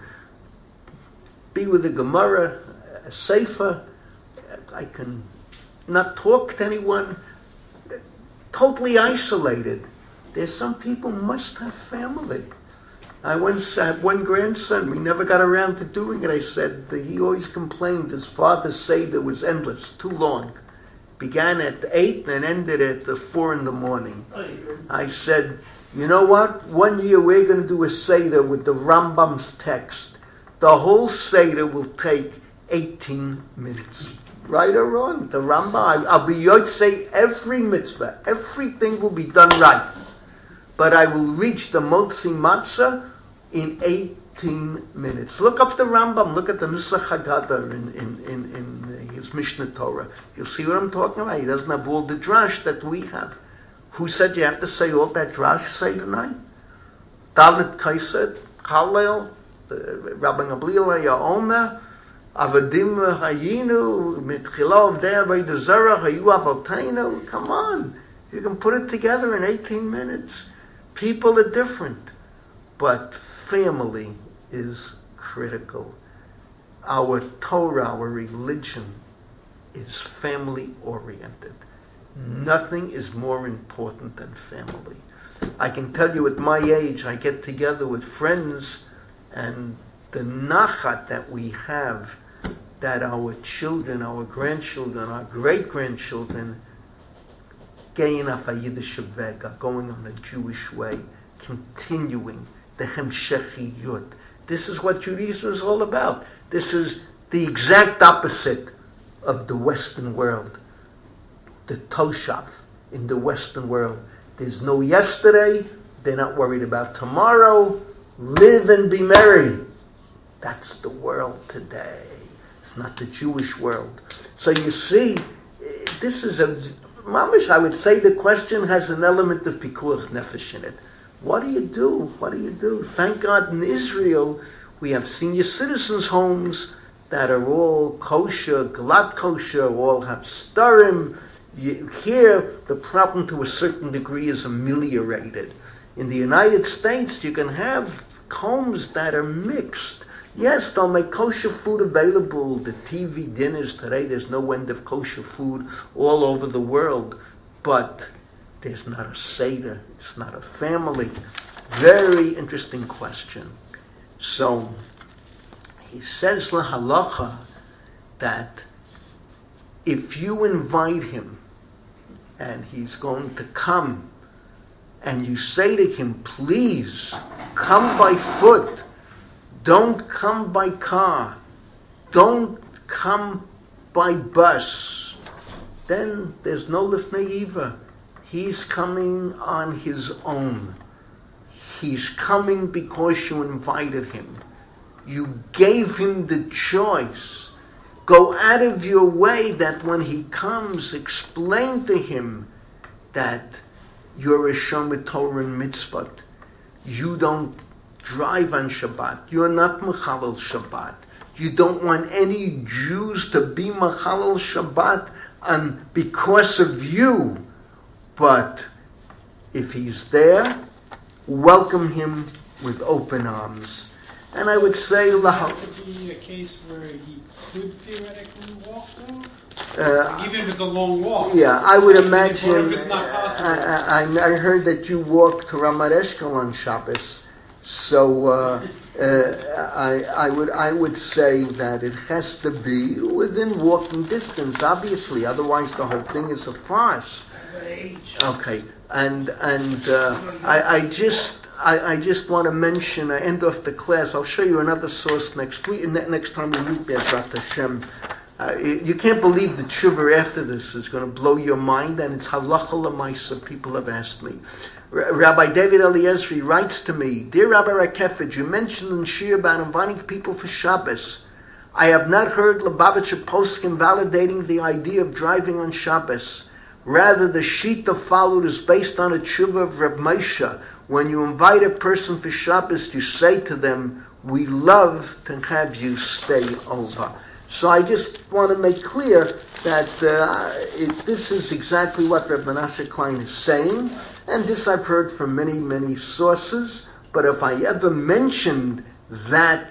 be with a Gemara, a Sefer. I can not talk to anyone. Totally isolated. There's some people who must have family. I once had one grandson. We never got around to doing it. I said that he always complained his father's Seder was endless, too long. Began at eight and ended at the four in the morning. I said, you know what? One year we're going to do a Seder with the Rambam's text. The whole Seder will take eighteen minutes. Right or wrong? The Rambam, I'll be yotzei every mitzvah. Everything will be done right. But I will reach the Motzi Matzah in eighteen minutes. Look up the Rambam. Look at the Nusach Haggadah in, in, in, in his Mishnah Torah. You'll see what I'm talking about. He doesn't have all the drash that we have. Who said you have to say all that drash say tonight? Dalit Kaised, Hallel, Rabbi Gamliel Omer, Avadim Hayinu, Mitchila of De'avay Dezerah, Hayu Avaltainu. Come on. You can put it together in eighteen minutes. People are different. But family is critical. Our Torah, our religion, is family oriented. Nothing is more important than family. I can tell you at my age, I get together with friends, and the nachat that we have, that our children, our grandchildren, our great-grandchildren, going on a Jewish way, continuing the Hemshechiyut. This is what Judaism is all about. This is the exact opposite of the Western world. The the toshav in the Western world. There's no yesterday. They're not worried about tomorrow. Live and be merry. That's the world today. It's not the Jewish world. So you see, this is a mamish. I would say the question has an element of pikuach nefesh in it. What do you do? What do you do? Thank God in Israel we have senior citizens' homes that are all kosher, glatt kosher, all have starim. You, here, the problem to a certain degree is ameliorated. In the United States, you can have homes that are mixed. Yes, they'll make kosher food available. The T V dinners today, there's no end of kosher food all over the world. But there's not a seder. It's not a family. Very interesting question. So, he says lahalacha that if you invite him and he's going to come and you say to him, please come by foot, don't come by car, don't come by bus, then there's no lifnei iva. He's coming on his own. He's coming because you invited him. You gave him the choice. Go out of your way that when he comes, explain to him that you're a shomer Torah and mitzvot. You don't drive on Shabbat. You're not mechalel Shabbat. You don't want any Jews to be mechalel Shabbat and because of you. But if he's there, welcome him with open arms. And I would say,
that could be a case where he could theoretically walk though?
Uh,
Like even if it's a long walk.
yeah, I would imagine.
Or if it's not possible.
I, I, I heard that you walk to Ramat Eshkol on Shabbos, so uh, uh, I, I would I would say that it has to be within walking distance, obviously. Otherwise, the whole thing is a farce. Okay, and and uh, I, I just. I, I just want to mention, I end off the class, I'll show you another source next week, next time we meet Be'ezrat Hashem. Uh, you can't believe the tshuva after this is going to blow your mind, and it's halacha l'maisa, people have asked me. R- Rabbi David Eliezer writes to me, Dear Rabbi Rakefed, you mentioned in Shir about inviting people for Shabbos. I have not heard Lubavitcher poskim validating the idea of driving on Shabbos. Rather, the shita followed is based on a tshuva of Reb Moshe. When you invite a person for Shabbos, you say to them, we love to have you stay over. So I just want to make clear that uh, it, this is exactly what Reb Menashe Klein is saying, and this I've heard from many, many sources, but if I ever mentioned that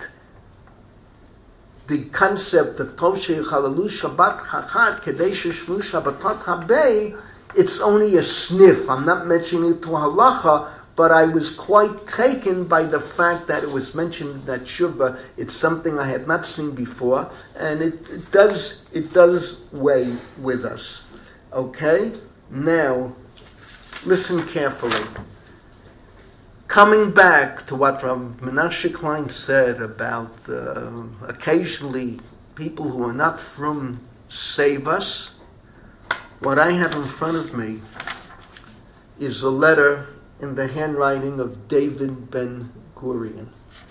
the concept of Tov Sheychalalu Shabbat Chachat Kedei Sheshmu Shabbatot Habei, it's only a sniff. I'm not mentioning it to halacha, but I was quite taken by the fact that it was mentioned in that shuvah. It's something I had not seen before, and it, it does it does weigh with us. Okay? Now, listen carefully. Coming back to what Rav Menashe Klein said about uh, occasionally people who are not from save us, what I have in front of me is a letter in the handwriting of David Ben Gurion.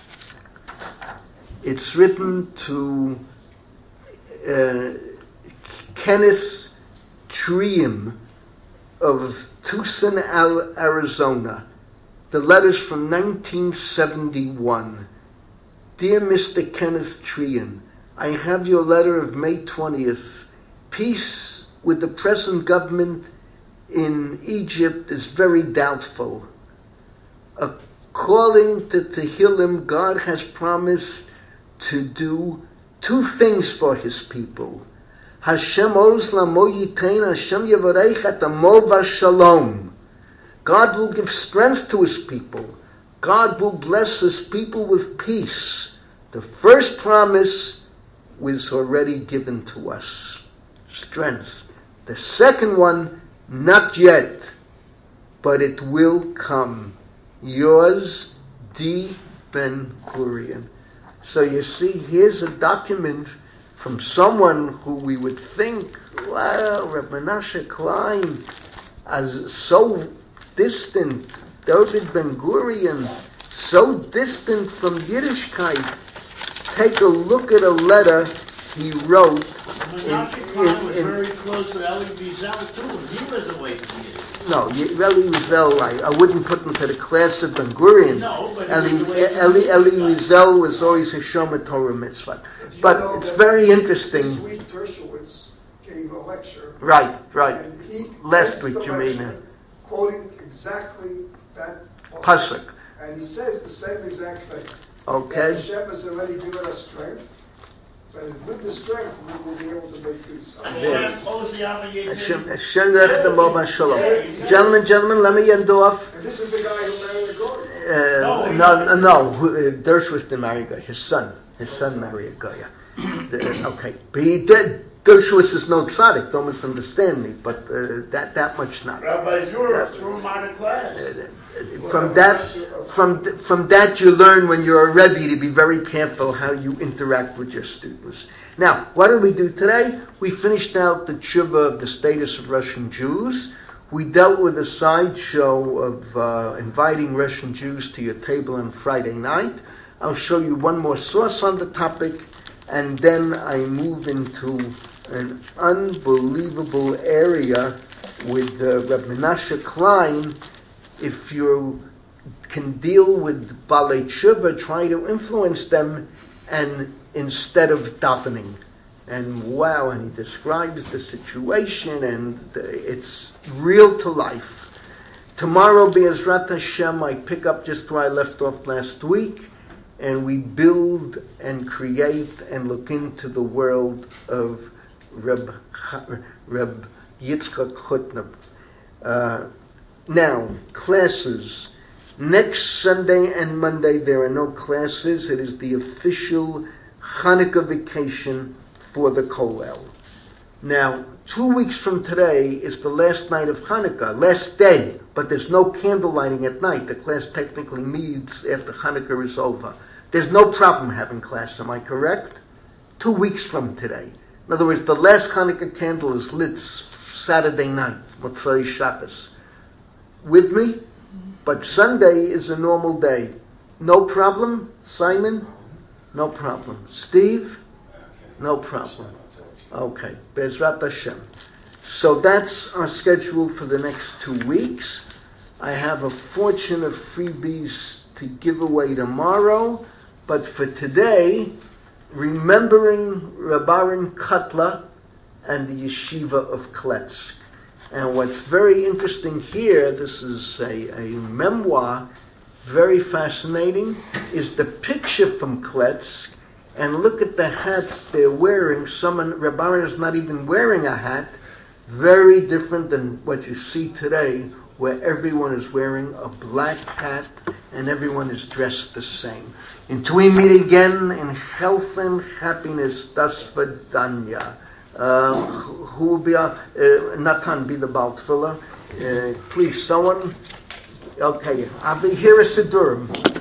It's written to uh, Kenneth Trium of Tucson, Arizona. The letter's from nineteen seventy-one. Dear Mister Kenneth Trium, I have your letter of May twentieth. Peace with the present government in Egypt is very doubtful. According to Tehillim, God has promised to do two things for his people. Hashem oz lamo yitein, Hashem yavarech et amo v'shalom. God will give strength to his people. God will bless his people with peace. The first promise was already given to us. Strength. The second one, not yet, but it will come. Yours, D. Ben Gurion. So you see, here's a document from someone who we would think, wow, Reb Menashe Klein, as so distant, David Ben Gurion, so distant from Yiddishkeit. Take a look at a letter he wrote.
Menashe Klein was very close with Elie Wiesel too, and he was away from you.
No, Elie Wiesel, I, I wouldn't put him to the class of Ben Gurion.
No, but
Elie,
he was away from
Elie, Elie
Yiddishkeit.
Wiesel was always a Shomer Torah mitzvah.
Do you
But
know
it's
that
very
This
interesting.
week Dershowitz gave a lecture.
Right, right.
And he
Last
ends
week,
the
you mean,
lecture quoting exactly that
Pasuk.
And he says the same exact thing. That
Okay?
Hashem has already given us strength, but with the strength we will be able to make peace.
Hashem owes the Amalek.
Hashem, Hashem Rech the Moba Shalom. Gentlemen, gentlemen, let me end off.
And this is the guy who married a girl.
Uh, no, no, no. who- uh, Dershowitz didn't marry a guy. His son. His son married a guy. Yeah. The- okay. But he did. Dershowitz is no tzaddik. Don't misunderstand me. But uh, that that much not.
Rabbi Zura threw him out of class.
From that, from th- from that you learn when you're a rebbe to be very careful how you interact with your students. Now, what did we do today? We finished out the tshuva of the status of Russian Jews. We dealt with a sideshow of uh, inviting Russian Jews to your table on Friday night. I'll show you one more source on the topic, and then I move into an unbelievable area with uh, Reb Menashe Klein. If you can deal with Balei Tshuva, try to influence them, and instead of davening. And wow, and he describes the situation, and it's real to life. Tomorrow, Be'ezrat Hashem, I pick up just where I left off last week, and we build and create and look into the world of Reb, Reb Yitzchak Hutner. Uh, Now, classes. Next Sunday and Monday there are no classes. It is the official Hanukkah vacation for the Kollel. Now, two weeks from today is the last night of Hanukkah, last day, but there's no candle lighting at night. The class technically meets after Hanukkah is over. There's no problem having class, am I correct? Two weeks from today. In other words, the last Hanukkah candle is lit Saturday night, Motzei Shabbos. With me? But Sunday is a normal day. No problem? Simon? No problem. Steve? No problem. Okay. Bezrat Hashem. So that's our schedule for the next two weeks. I have a fortune of freebies to give away tomorrow. But for today, remembering Rabbaran Kotler and the Yeshiva of Kletsk. And what's very interesting here, this is a, a memoir, very fascinating, is the picture from Kletsk. And look at the hats they're wearing. Someone, Rabbaran is not even wearing a hat. Very different than what you see today, where everyone is wearing a black hat and everyone is dressed the same. Until we meet again in health and happiness, das Vidanya. Uh, who will be our, uh, Natan be the Baal Tefillah? Uh, please, someone. Okay, I'll be here at Sidurim.